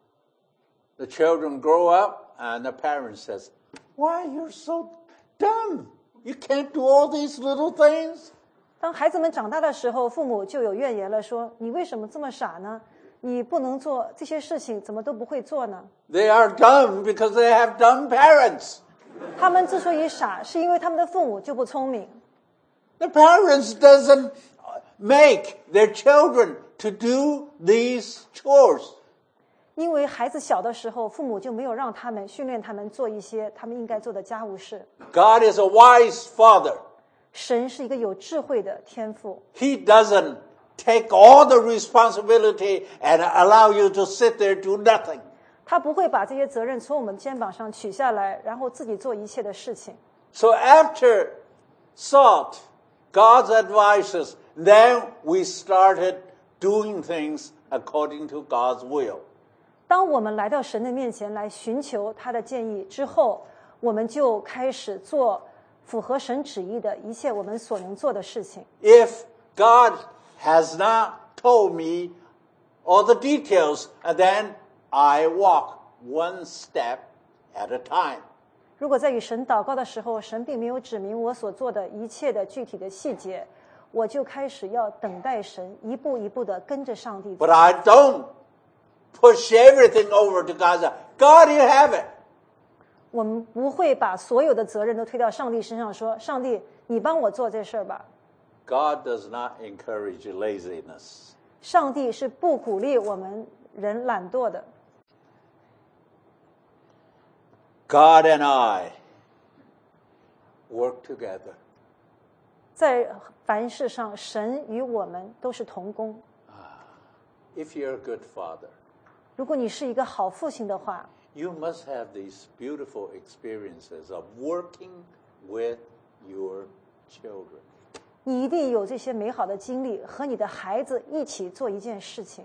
the children grow up and the parent says, "Why, you're so dumb. You can't do all these little things." 当孩子们长大的时候，父母就有怨言了，说你为什么这么傻呢？你不能做这些事情，怎么都不会做呢？ They are dumb because they have dumb parents. 他们之所以傻，是因为他们的父母就不聪明。 The parents doesn't make their children to do these chores. 因为孩子小的时候，父母就没有让他们训练他们做一些他们应该做的家务事。 God is a wise father. 神是一个有智慧的天父， He doesn't take all the responsibility and allow you to sit there do nothing. 他不会把这些责任从我们肩膀上取下来，然后自己做一切的事情。 So after sought God's advices, then we started doing things according to God's will. 当我们来到神的面前来寻求他的建议之后，我们就开始做符合神旨意的一切我们所能做的事情。 If God has not told me all the details, and then I walk one step at a time. 如果在与神祷告的时候，神并没有指明我所做的一切的具体的细节，我就开始要等待神，一步一步的跟着上帝走。 But I don't push everything over to God. God, you have it. 我们不会把所有的责任都推到上帝身上，说上帝，你帮我做这事儿吧。 God does not encourage laziness. 上帝是不鼓励我们人懒惰的。 God and I work together. 在凡事上，神与我们都是同工。 If you're a good father, 如果你是一个好父亲的话， you must have these beautiful experiences of working with your children. 你一定有这些美好的经历，和你的孩子一起做一件事情。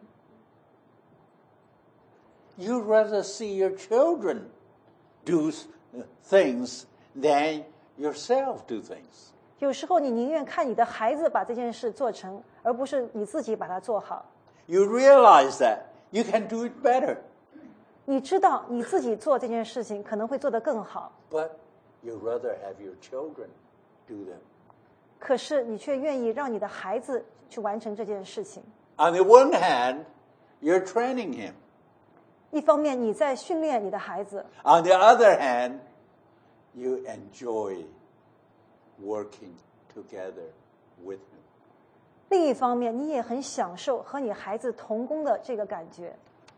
You'd rather see your children do things than yourself do things. 有时候你宁愿看你的孩子把这件事做成，而不是你自己把它做好。 You realize that you can do it better, 你知道你自己做这件事情可能会做得更好， but you'd rather have your children do them. 可是你却愿意让你的孩子去完成这件事情。 On the one hand, you're training him. 一方面你在训练你的孩子， On the other hand, you enjoy working together with him. 另一方面你也很享受和你孩子同工的这个感觉。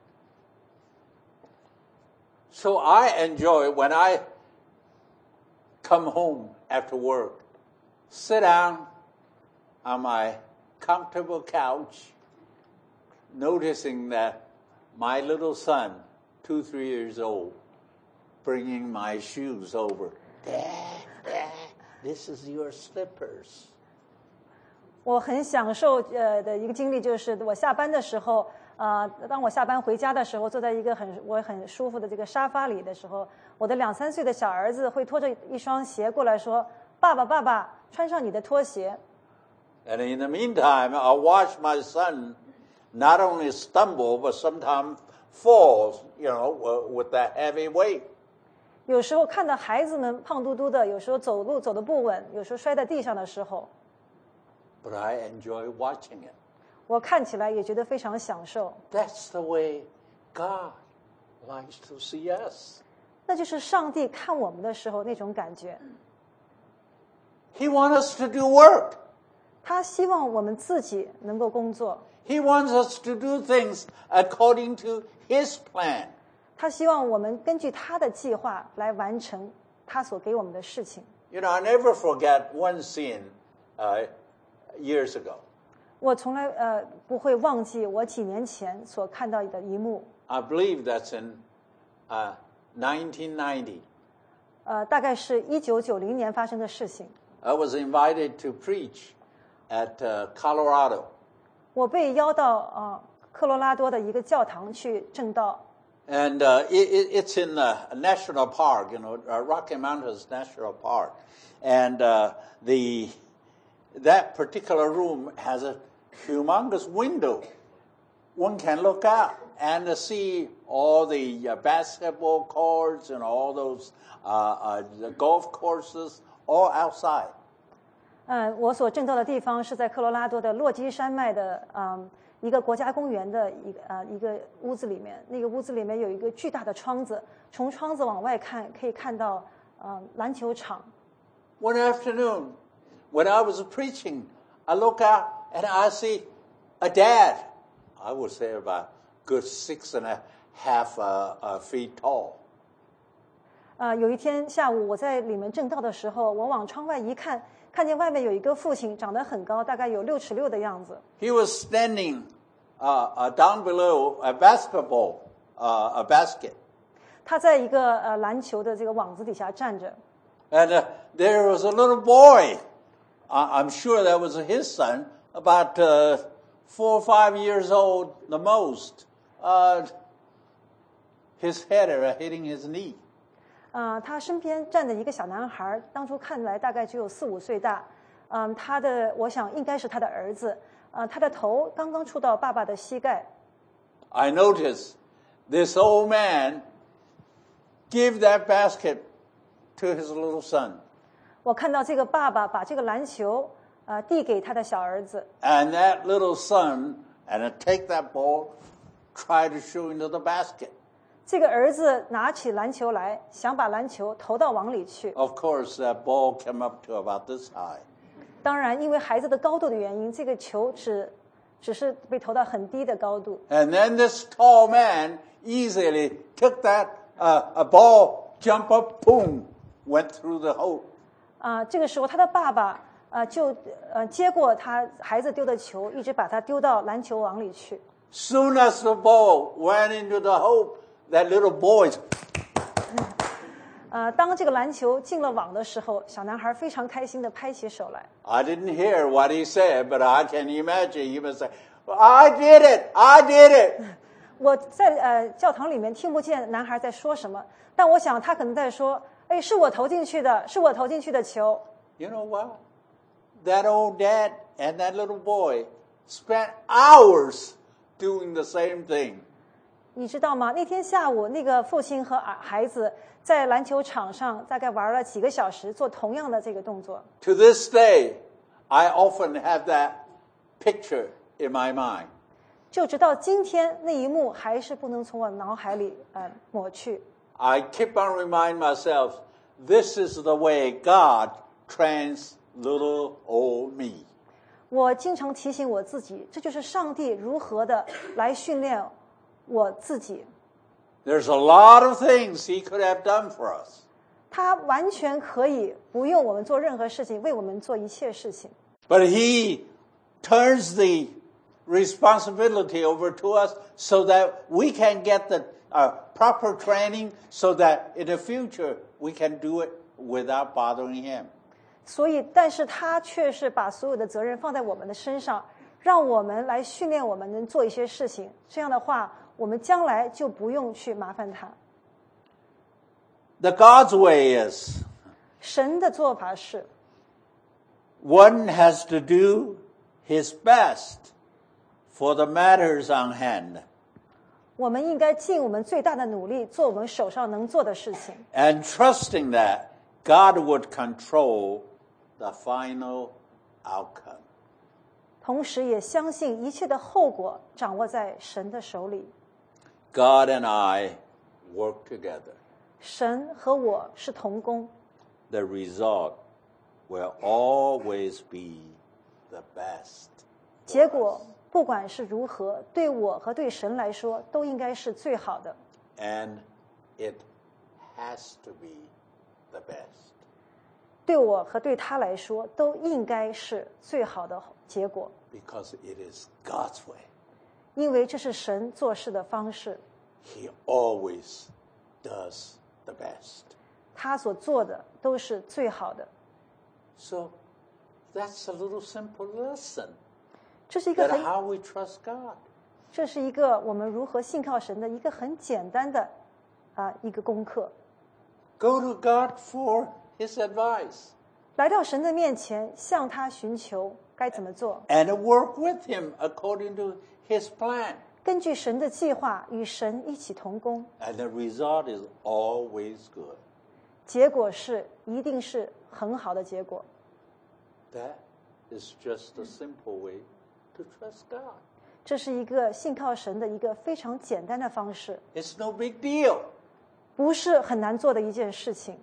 So I enjoy when I come home after work, sit down on my comfortable couch, noticing that my little son, two, three years old, bringing my shoes over. Dad, Dad, this is your slippers. 我很享受呃的一个经历，就是我下班的时候，呃，当我下班回家的时候，坐在一个很我很舒服的这个沙发里的时候，我的两三岁的小儿子会拖着一双鞋过来说：“爸爸，爸爸，穿上你的拖鞋。” And in the meantime, I watch my son not only stumble, but sometimes falls, you know, with that heavy weight. 有时候看到孩子们胖嘟嘟的，有时候走路走得不稳，有时候摔在地上的时候， But I enjoy watching it. 我看起来也觉得非常享受。 That's the way God likes to see us. 那就是上帝看我们的时候那种感觉。 He wants us to do work. 他希望我们自己能够工作， He wants us to do things according to His plan. 他希望我们根据他的计划来完成他所给我们的事情。 You know, I never forget one scene uh, years ago. 我从来呃不会忘记我几年前所看到的一幕， I believe that's in uh, nineteen ninety. 呃，大概是一九九零年发生的事情。 I was invited to preach at uh, Colorado. 我被邀到呃科罗拉多的一个教堂去证道， And uh, it, it, it's in a national park, you know, uh, Rocky Mountains National Park. And uh, the that particular room has a humongous window. One can look out and uh, see all the uh, basketball courts and all those uh, uh, the golf courses all outside. 嗯，我所证道的地方是在科罗拉多的落基山脉的嗯一个国家公园的一个呃一个屋子里面，那个屋子里面有一个巨大的窗子，从窗子往外看可以看到呃篮球场。 One afternoon, when I was preaching, I look out and I see a dad. I would say about good six and a half uh, uh, feet tall. 呃，有一天下午我在里面证道的时候，我往窗外一看，看见外面有一个父亲，长得很高，大概有六尺六的样子。 He was standing uh, uh, down below a basketball, uh, a basket. 他在一个呃篮球的这个网子底下站着， And uh, there was a little boy. I- I'm sure that was his son, about uh, four or five years old, the most. Uh, his head uh, hitting his knee. 呃，他身边站着一个小男孩，当初看来大概只有四五岁大，嗯，他的我想应该是他的儿子，呃，他的头刚刚触到爸爸的膝盖。 I noticed this old man give that basket to his little son. 我看到这个爸爸把这个篮球呃递给他的小儿子， And that little son, and I take that ball, try to shoot into the basket. 这个儿子拿起篮球来，想把篮球投到网里去。 Of course, that ball came up to about this high. 当然，因为孩子的高度的原因，这个球只只是被投到很低的高度。 And then this tall man easily took that uh, a ball, jump up, boom, went through the hole. 啊、这个时候他的爸爸呃就呃接过他孩子丢的球，一直把他丢到篮球网里去。 Soon as the ball went into the hole, that little boy, 呃，当这个篮球进了网的时候，小男孩非常开心地拍起手来。 I didn't hear what he said, but I can imagine he was saying, I did it, I did it. 我在呃教堂里面听不见男孩在说什么，但我想他可能在说：“哎，是我投进去的，是我投进去的球。” You know what? That old dad and that little boy spent hours doing the same thing. 你知道吗？那天下午，那个父亲和儿孩子在篮球场上大概玩了几个小时，做同样的这个动作。 To this day, I often have that picture in my mind. 就直到今天，那一幕还是不能从我脑海里呃抹去。 I keep on reminding myself, this is the way God trains little old me. 我经常提醒我自己，这就是上帝如何的来训练我自己。 There's a lot of things He could have done for us. 他完全可以不用我们做任何事情，为我们做一切事情。 But He turns the responsibility over to us so that we can get the uh, proper training so that in the future we can do it without bothering Him. 所以，但是他却是把所有的责任放在我们的身上，让我们来训练我们能做一些事情。这样的话，我们将来就不用去麻烦他。 The God's way is 神的做法是， one has to do his best for the matters on hand 我们应该尽我们最大的努力，做我们手上能做的事情， and trusting that God would control the final outcome. 同时也相信一切的后果掌握在神的手里。 God and I work together. 神和我是同工， The result will always be the best. 结果不管是如何，对我和对神来说，都应该是最好的。 And it has to be the best. 对我和对他来说，都应该是最好的结果。 Because it is God's way. 因为这是神做事的方式。 He always does the best. 他所做的都是最好的。 So that's a little simple lesson. 这是一个 That 很 how we trust God. 这是一个我们如何信靠神的一个很简单的啊一个功课。 Go to God for His advice. 来到神的面前，向他寻求该怎么做， And work with Him according to His plan. 根据神的计划与神一起同工， And the result is always good. 结果是一定是很好的结果。 That is just a simple way to trust God. 这是一个信靠神的一个非常简单的方式， It's no big deal. 不是很难做的一件事情。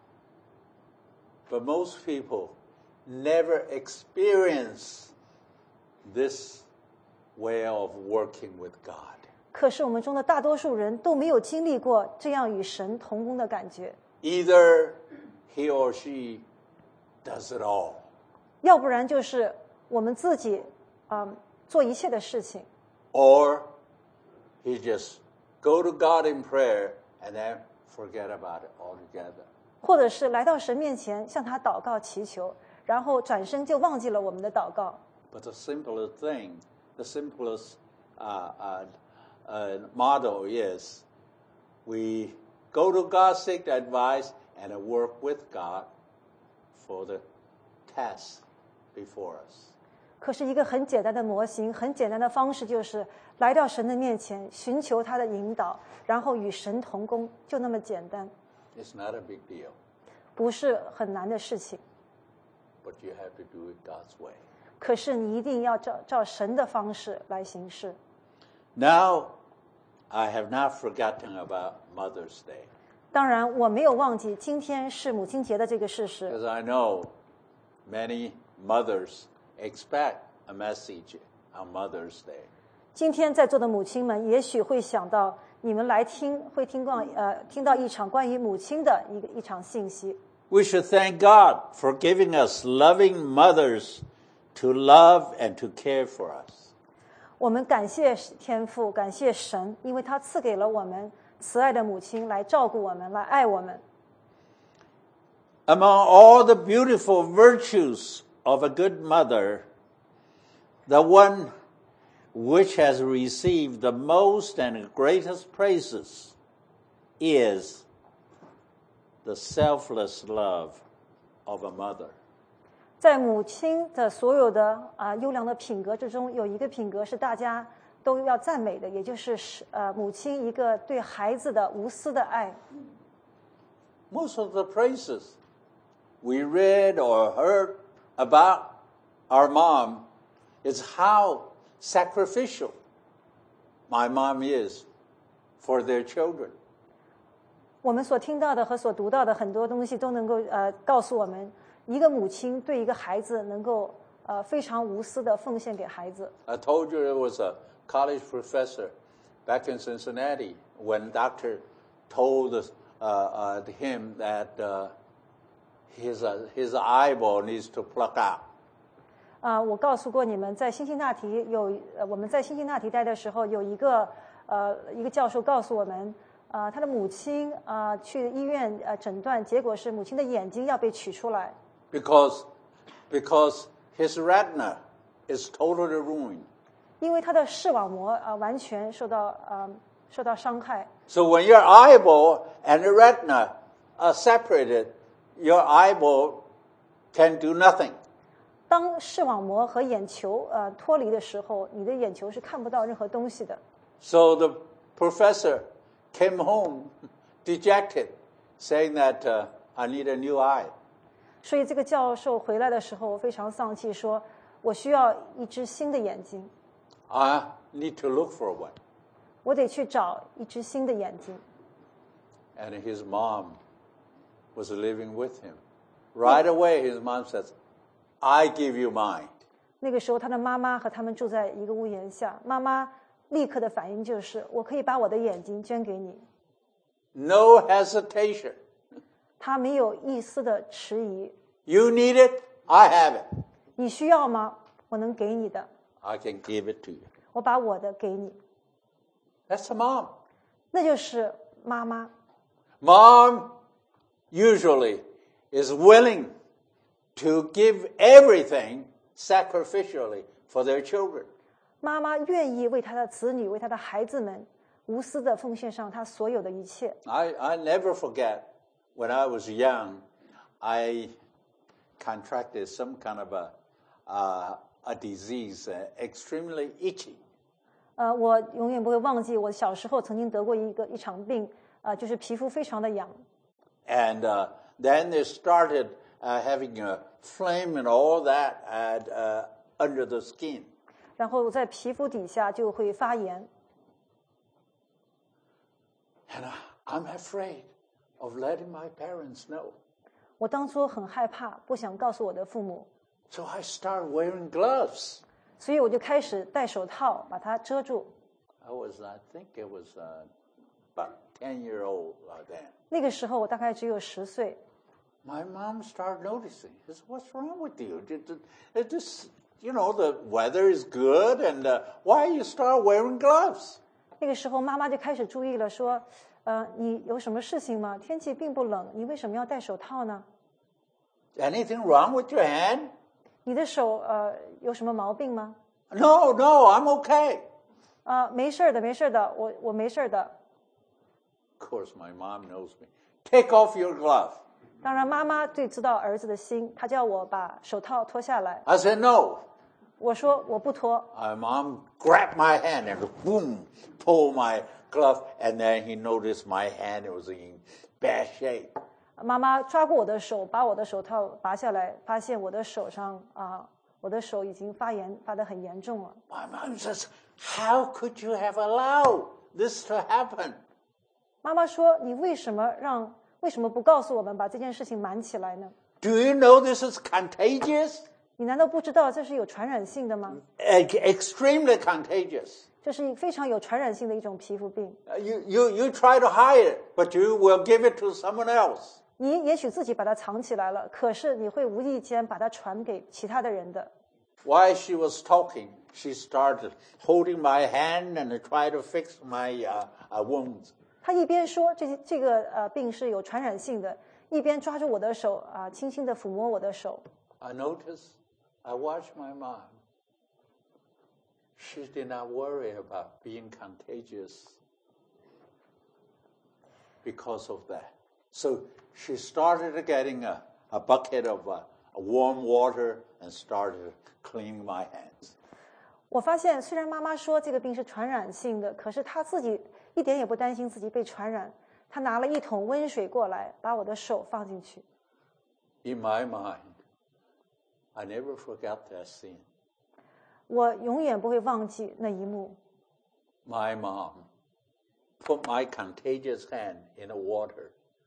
But most people never experience this way of working with God. 可是我们中的大多数人都没有经历过这样与神同工的感觉， Either he or she does it all. 要不然就是我们自己嗯做一切的事情， Or he just go to God in prayer and then forget about it altogether. 或者是来到神面前向他祷告祈求，然后转身就忘记了我们的祷告。 But the simplest thing, the simplest uh, uh, uh, model is we go to God, seek advice, and work with God for the task before us. 可是一个很简单的模型，很简单的方式，就是来到神的面前，寻求他的引导，然后与神同工，就那么简单， It's not a big deal, 不是很难的事情。 but you have to do it God's way. 可是你一定要照照神的方式来行事。 Now, I have not forgotten about Mother's Day, 当然，我没有忘记今天是母亲节的这个事实， because I know many mothers expect a message on Mother's Day. 今天在座的母亲们也许会想到，你们来听会听到呃听到一场关于母亲的一个一场信息。 We should thank God for giving us loving mothers to love and to care for us. 我们感谢天父，感谢神，因为他赐给了我们慈爱的母亲来照顾我们，来爱我们。 Among all the beautiful virtues of a good mother, the one which has received the most and greatest praises is the selfless love of a mother. 在母亲的所有的啊优良的品格之中，有一个品格是大家都要赞美的，也就是呃母亲一个对孩子的无私的爱。 Most of the praises we read or heard about our mom is how sacrificial my mom is for their children. 我们所听到的和所读到的很多东西都能够呃告诉我们，一个母亲对一个孩子能够呃非常无私的奉献给孩子。 I told you there was a college professor back in Cincinnati when doctor told us, uh, uh, him that uh, his, uh, his eyeball needs to pluck out. 啊、我告诉过你们，在辛辛那提有呃我们在辛辛那提待的时候，有一个呃一个教授告诉我们，呃他的母亲啊、呃去医院呃诊断，结果是母亲的眼睛要被取出来。 Because, because his retina is totally ruined. 因为他的视网膜啊、呃完全受到呃受到伤害， So when your eyeball and the retina are separated, your eyeball can do nothing. 当视网膜和眼球呃脱离的时候，你的眼球是看不到任何东西的。 So the professor came home dejected, saying that uh, I need a new eye. 所以这个教授回来的时候非常丧气，说：“我需要一只新的眼睛， I need to look for one. 我得去找一只新的眼睛。” And his mom was living with him. Right away, his mom says, I give you mine. 那个时候他的妈妈和他们住在一个屋檐下，妈妈立刻的反应就是我可以把我的眼睛捐给你。 No hesitation. 他没有一丝的迟疑。 You need it, I have it. 你需要吗？我能给你的， I can give it to you. 我把我的给你。 That's a mom. 那就是妈妈。 Mom usually is willing to give everything sacrificially for their children. 妈妈愿意为她的子女、为她的孩子们无私的奉献上她所有的一切。 I, I never forget when I was young, I contracted some kind of a, uh, a disease, uh, extremely itchy. 呃，我永远不会忘记，我小时候曾经得过一个一场病，呃，就是皮肤非常的痒。 And uh, then they started uh, having a flame and all that at, uh, under the skin. 然后在皮肤底下就会发炎。 And I, I'm afraid of letting my parents know. 我当初很害怕，不想告诉我的父母， So I started wearing gloves. 所以我就开始戴手套把它遮住。 I was, I think it was uh, about ten year old uh, then. 那个时候我大概只有十岁， My mom started noticing. She said, "What's wrong with you? Did, did, it just, you know, the weather is good, and uh, why you start wearing gloves?" 那个时候妈妈就开始注意了，说：“呃，你有什么事情吗？天气并不冷，你为什么要戴手套呢？ Anything wrong with your hand? 你的手呃有什么毛病吗？” No, no, I'm okay. 啊、没事儿的，没事儿的，我我没事儿的。 Of course, my mom knows me. Take off your glove. 当然，妈妈最知道儿子的心，她叫我把手套脱下来。 I said no. 我说我不脱。 My mom grabbed my hand and boom, pulled my glove, and then he noticed my hand was in bad shape. 妈妈抓过我的手，把我的手套拔下来，发现我的手上啊，我的手已经发炎，发得很严重了。 My mom says, "How could you have allowed this to happen?" 妈妈说：“你为什么让为什么不告诉我们，把这件事情瞒起来呢？ Do you know this is contagious? 你难道不知道这是有传染性的吗？ E- Extremely contagious. 这是非常有传染性的一种皮肤病。 Uh, You, you, you try to hide it, but you will give it to someone else. 你也许自己把它藏起来了，可是你会无意间把它传给其他的人的。 While she was talking, she started holding my hand and tried to fix my uh, uh, wounds. 他一边说这这个呃病是有传染性的，一边抓住我的手啊、轻轻地抚摸我的手。 I noticed, I watched my mom. She did not worry about being contagious because of that. So she started getting a, a bucket of uh, warm water and started cleaning my hands. 我发现，虽然妈妈说这个病是传染性的，可是她自己一点也不担心自己被传染。她拿了一桶温水过来，把我的手放进去。 In my mind, I never forgot that scene. 我永远不会忘记那一幕。 My mom put my contagious hand in the water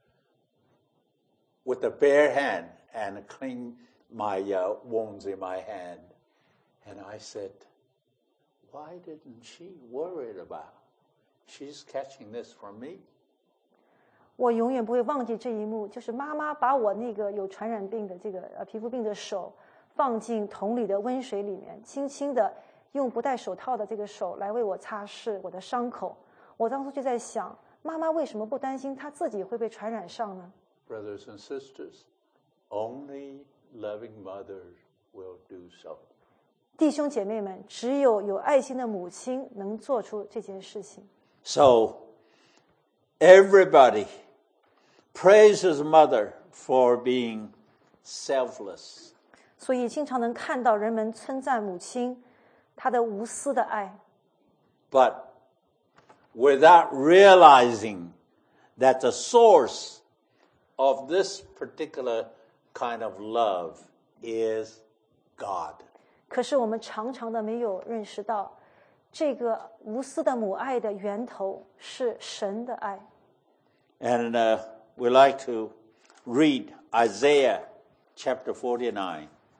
with the bare hand and cleaned my uh, wounds in my hand. And I said, why didn't she worry about? She's catching this from me. 我永远不会忘记这一幕，就是妈妈把我那个有传染病的这个呃皮肤病的手放进桶里的温水里面，轻轻的用不戴手套的这个手来为我擦拭我的伤口。我当初就在想，妈妈为什么不担心她自己会被传染上呢？ Brothers and sisters, only loving mothers will do so. 弟兄姐妹们，只有有爱心的母亲能做出这件事情。 So, everybody praises mother for being selfless. 所以经常能看到人们称赞母亲她的无私的爱， But without realizing that the source of this particular kind of love is God. 可是我们常常的没有认识到，这个无私的母爱的源头是神的爱。 And uh, we like to read Isaiah chapter forty-nine.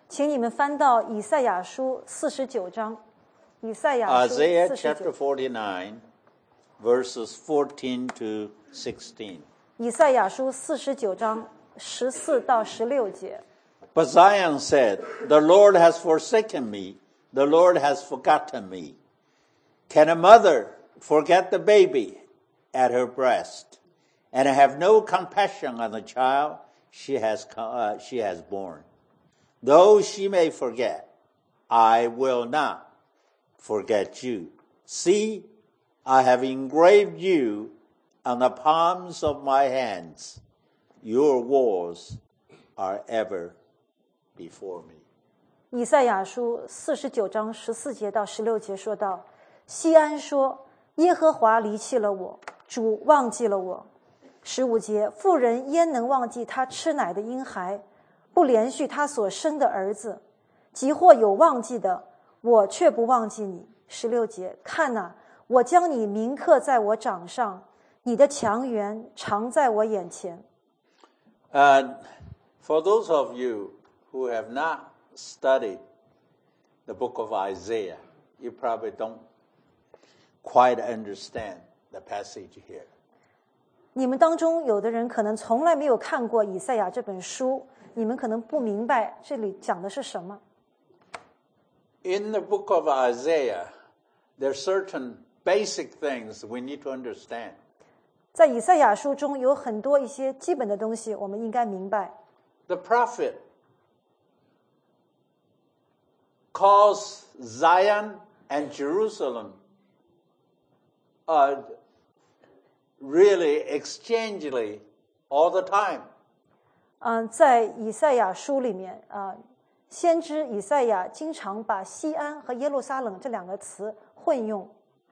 请你们翻到以赛亚书四十九章。以赛亚书 Isaiah 四十 chapter 九， forty-nine, verses fourteen to sixteen. 以赛亚书四十九章十四到十六节。 But Zion said, The Lord has forsaken me, the Lord has forgotten me. Can a mother forget the baby at her breast, and have no compassion on the child she has, uh, she has borne? Though she may forget, I will not forget you. See, I have engraved you on the palms of my hands. Your walls are ever before me. 以赛亚书四十九章十四节到十六节说道：西安说，耶和华离弃了我，主忘记了我。十五节，妇人焉能忘记她吃奶的婴孩，不连续她所生的儿子？即或有忘记的，我却不忘记你。十六节，看哪，我将你铭刻在我掌上，你的强援常在我眼前。 And for those of you who have not studied the book of Isaiah, you probably don't quite understand the passage here. 你们当中有的人可能从来没有看过以赛亚这本书，你们可能不明白这里讲的是什么。 In the book of Isaiah, there are certain basic things we need to understand. 在以赛亚书中有很多一些基本的东西，我们应该明白。 The prophet calls Zion and Jerusalem uh, really exchangingly all the time. 嗯，在以赛亚书里面啊、呃，先知以赛亚经常把西安和耶路撒冷这两个词混用。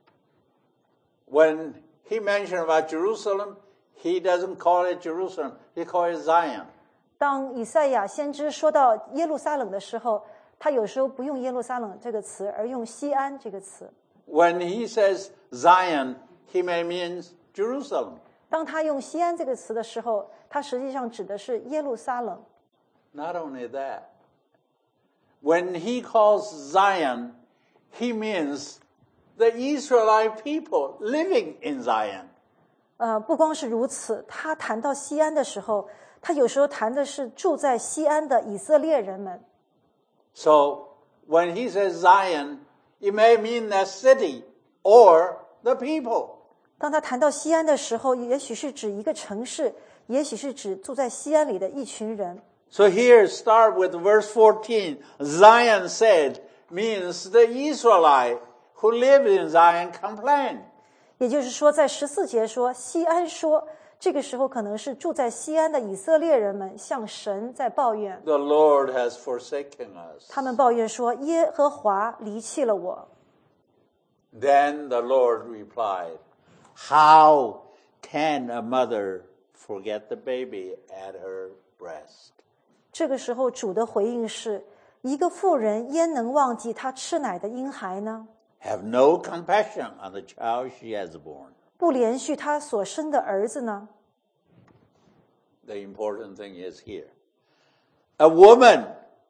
When he mentioned about Jerusalem, he doesn't call it Jerusalem, he calls it Zion. 当以赛亚先知说到耶路撒冷的时候，他有时候不用耶路撒冷这个词，而用西安这个词。 When he says Zion, he may mean Jerusalem. 当他用西安这个词的时候，他实际上指的是耶路撒冷。 Not only that, when he calls Zion, he means the Israelite people living in Zion. 呃，不光是如此，他谈到西安的时候，他有时候谈的是住在西安的以色列人们。 So when he says Zion, it may mean the city or the people. 当他谈到西安的时候，也许是指一个城市，也许是指住在西安里的一群人。 So here, start with verse fourteen. Zion said means the Israelite who lived in Zion complained. 也就是说，在十四节说西安说，这个时候可能是住在西安的以色列人们向神在抱怨， The Lord has forsaken us. 他们抱怨说耶和华离弃了我。 Then the Lord replied, How can a mother forget the baby at her breast? 这个时候主的回应是：一个妇人焉能忘记她吃奶的婴孩呢？ Have no compassion on the child she has borne. 不连续她所生的儿子呢？ The important thing is here. A woman,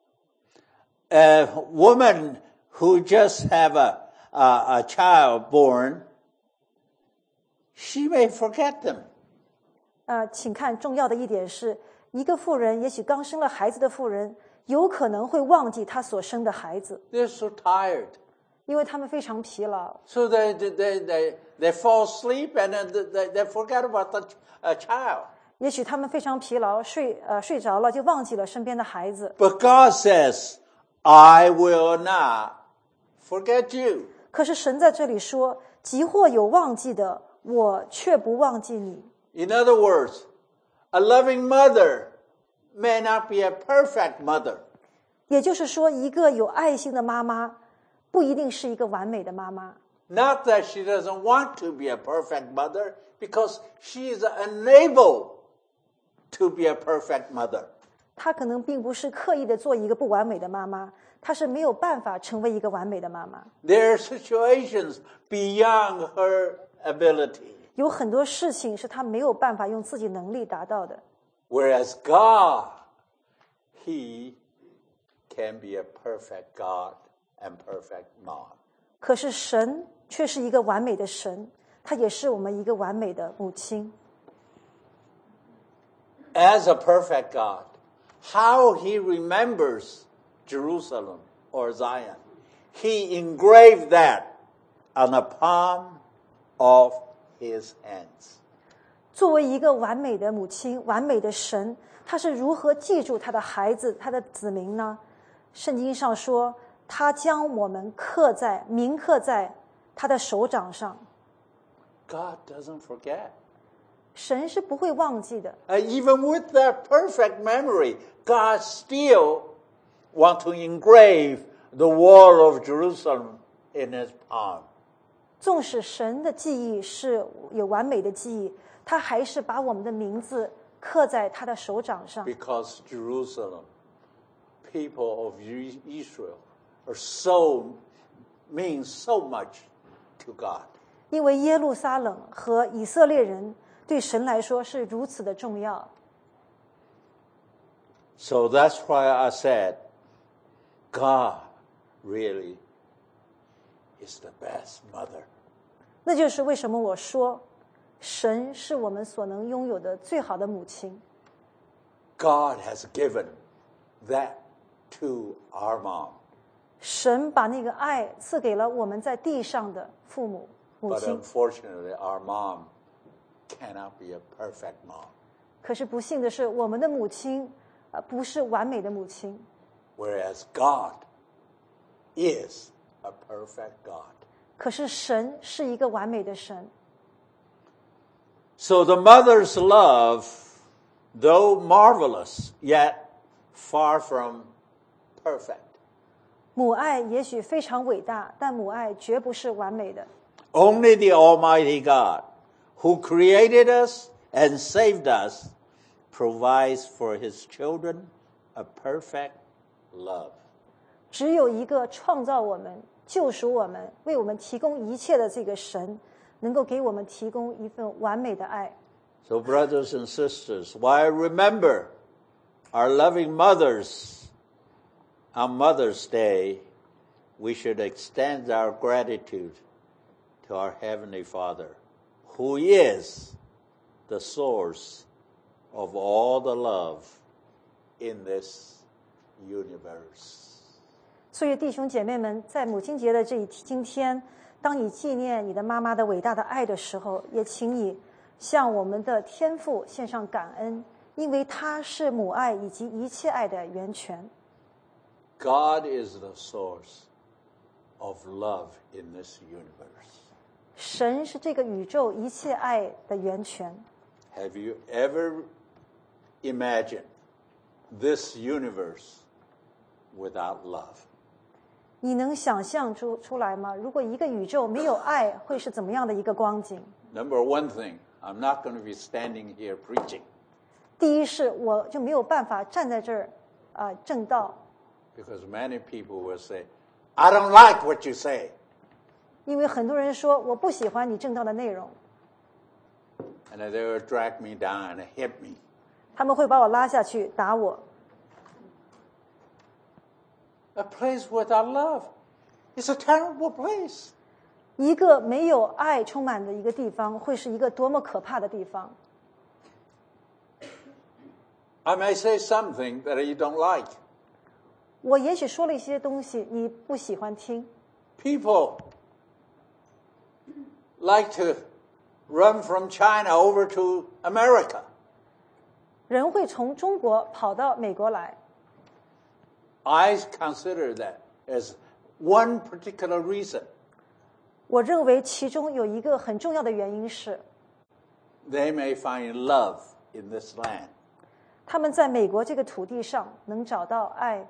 a woman who just have a, a, a child born, she may forget them. 呃，请看，重要的一点是，一个妇人，也许刚生了孩子的妇人，有可能会忘记她所生的孩子， They're so tired. 因为他们非常疲劳， So they, they, they, they fall asleep and then they, they forget about the uh, child. 也许他们非常疲劳，睡呃睡着了就忘记了身边的孩子。 But God says, I will not forget you. 可是神在这里说，即或有忘记的，我却不忘记你。 In other words, a loving mother may not be a perfect mother. 也就是说，一个有爱心的妈妈，不一定是一个完美的妈妈。 Not that she doesn't want to be a perfect mother, because she is unable to be a perfect mother. 她可能并不是刻意的做一个不完美的妈妈，她是没有办法成为一个完美的妈妈。 There are situations beyond her ability. 有很多事情是她没有办法用自己能力达到的。 Whereas God, He can be a perfect God and perfect mom. 可是神却是一个完美的神，他也是我们一个完美的母亲。 As a perfect God, how he remembers Jerusalem or Zion. He engraved that on the palm of his hands. 作为一个完美的母亲，完美的神，他是如何记住他的孩子，他的子民呢？圣经上说，他将我们刻在铭刻在他的手掌上。 God doesn't forget. 神是不会忘记的。 Uh, even with that perfect memory, God still wants to engrave the wall of Jerusalem in his palm. 纵使神的记忆是有完美的记忆，他还是把我们的名字刻在他的手掌上。 Because Jerusalem, people of Israel, are so means so much to God. 因为耶路撒冷和以色列人对神来说是如此的重要。 So that's why I said, God really is the best mother. 那就是为什么我说，神是我们所能拥有的最好的母亲。 God has given that to our mom. 神把那个爱赐给了我们在地上的父母母 But 亲。 unfortunately, our mom cannot be a perfect mom. 可是不幸的是，我们的母亲呃不是完美的母亲， Whereas God is a perfect God. 可是神是一个完美的神。 So the mother's love, though marvelous, yet far from perfect. 母爱也许非常伟大，但母爱绝不是完美的。 Only the Almighty God, who created us and saved us, provides for his children a perfect love. 只有一个创造我们、救赎我们、为我们提供一切的这个神，能够给我们提供一份完美的爱。 So brothers and sisters, while remember our loving mothers on Mother's Day, we should extend our gratitude to our Heavenly Father, who is the source of all the love in this universe. 所以弟兄姐妹们，在母亲节的这一今天，当你纪念你的妈妈的伟大的爱的时候，也请你向我们的天父献上感恩，因为他是母爱以及一切爱的源泉。 God is the source of love in this universe. 神是这个宇宙一切爱的源泉。 Have you ever imagined this universe without love? 你能想象出出来吗？如果一个宇宙没有爱，会是怎么样的一个光景？ Number one thing, I'm not going to be standing here preaching 第一是我就没有办法站在这儿啊、呃、正道， because many people will say, I don't like what you say. 因为很多人说我不喜欢你正道的内容， And they will drag me down and hit me. 他们会把我拉下去打我。 A place without love is a terrible place. 一个没有爱充满的一个地方，会是一个多么可怕的地方。 I may say something that you don't like. 我也许说了一些东西你不喜欢听， People like to run from China over to America. 人会从中国跑到美国来。 I consider that as one particular reason. 我认为其中有一个很重要的原因是， They may find love in this land. 他们在美国这个土地上能找到爱，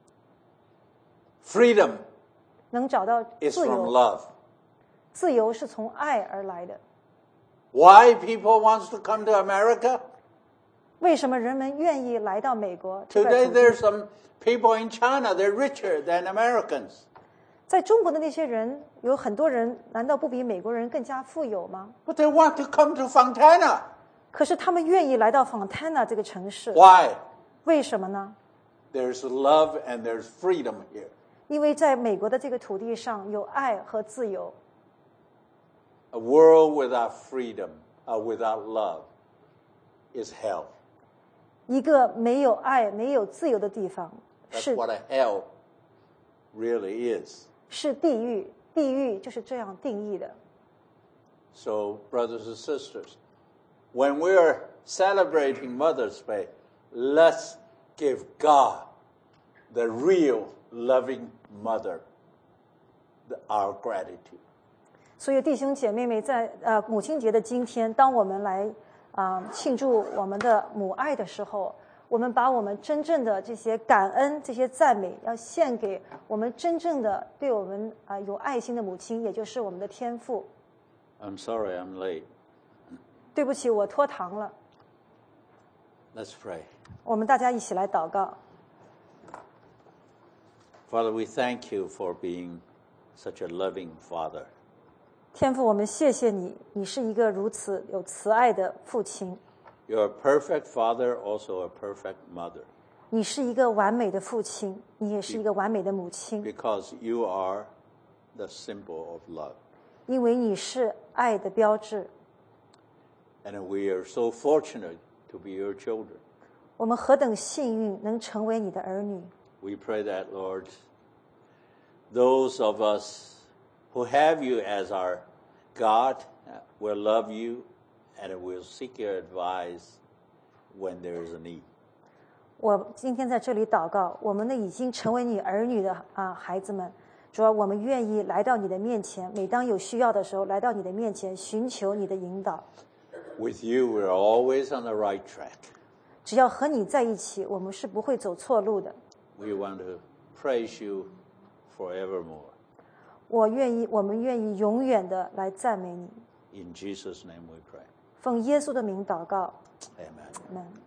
Freedom 能找到 is 自 from 由。 love. 自由是从爱而来的。 Why people want to come to America? 为什么人们愿意来到美国这块 Today 土地？ there's some people in China, they're richer than Americans. 在中国的那些人，有很多人，难道不比美国人更加富有吗？ But they want to come to Fontana. 可是他们愿意来到 Fontana 这个城市， Why? 为什么呢？ there's love and there's freedom here. 因为在美国的这个土地上有爱和自由。 A world without freedom, uh, without love, is hell. 一个没有爱、没有自由的地方， That's 是 what a hell really is. 是地狱。地狱就是这样定义的。 So, brothers and sisters, when we're celebrating Mother's Day, let's give God, the real loving mother, the, our gratitude. 所以弟兄姐妹们在呃母亲节的今天，当我们来啊、呃、庆祝我们的母爱的时候，我们把我们真正的这些感恩、这些赞美，要献给我们真正的对我们啊、呃、有爱心的母亲，也就是我们的天父。 I'm sorry, I'm late. 对不起，我拖堂了。 Let's pray. 我们大家一起来祷告。 Father, we thank you for being such a loving father. 天父，我们谢谢你，你是一个如此有慈爱的父亲。 You're a perfect father, also a perfect mother, 你是一个完美的父亲，你也是一个完美的母亲， because you are the symbol of love. 因为你是爱的标志。 And we are so fortunate to be your children. 我们何等幸运，能成为你的儿女。 We pray that, Lord, those of us who have you as our God uh, will love you and will seek your advice when there is a need. 我今天在这里祷告，我们呢已经成为你儿女的啊孩子们，主要我们愿意来到你的面前，每当有需要的时候，来到你的面前，寻求你的引导。 With you, we're always on the right track. 只要和你在一起，我们是不会走错路的。 We want to praise you forevermore. 我愿意，我们愿意永远的来赞美你。 In Jesus' name we pray. 奉耶稣的名祷告， Amen. 阿们。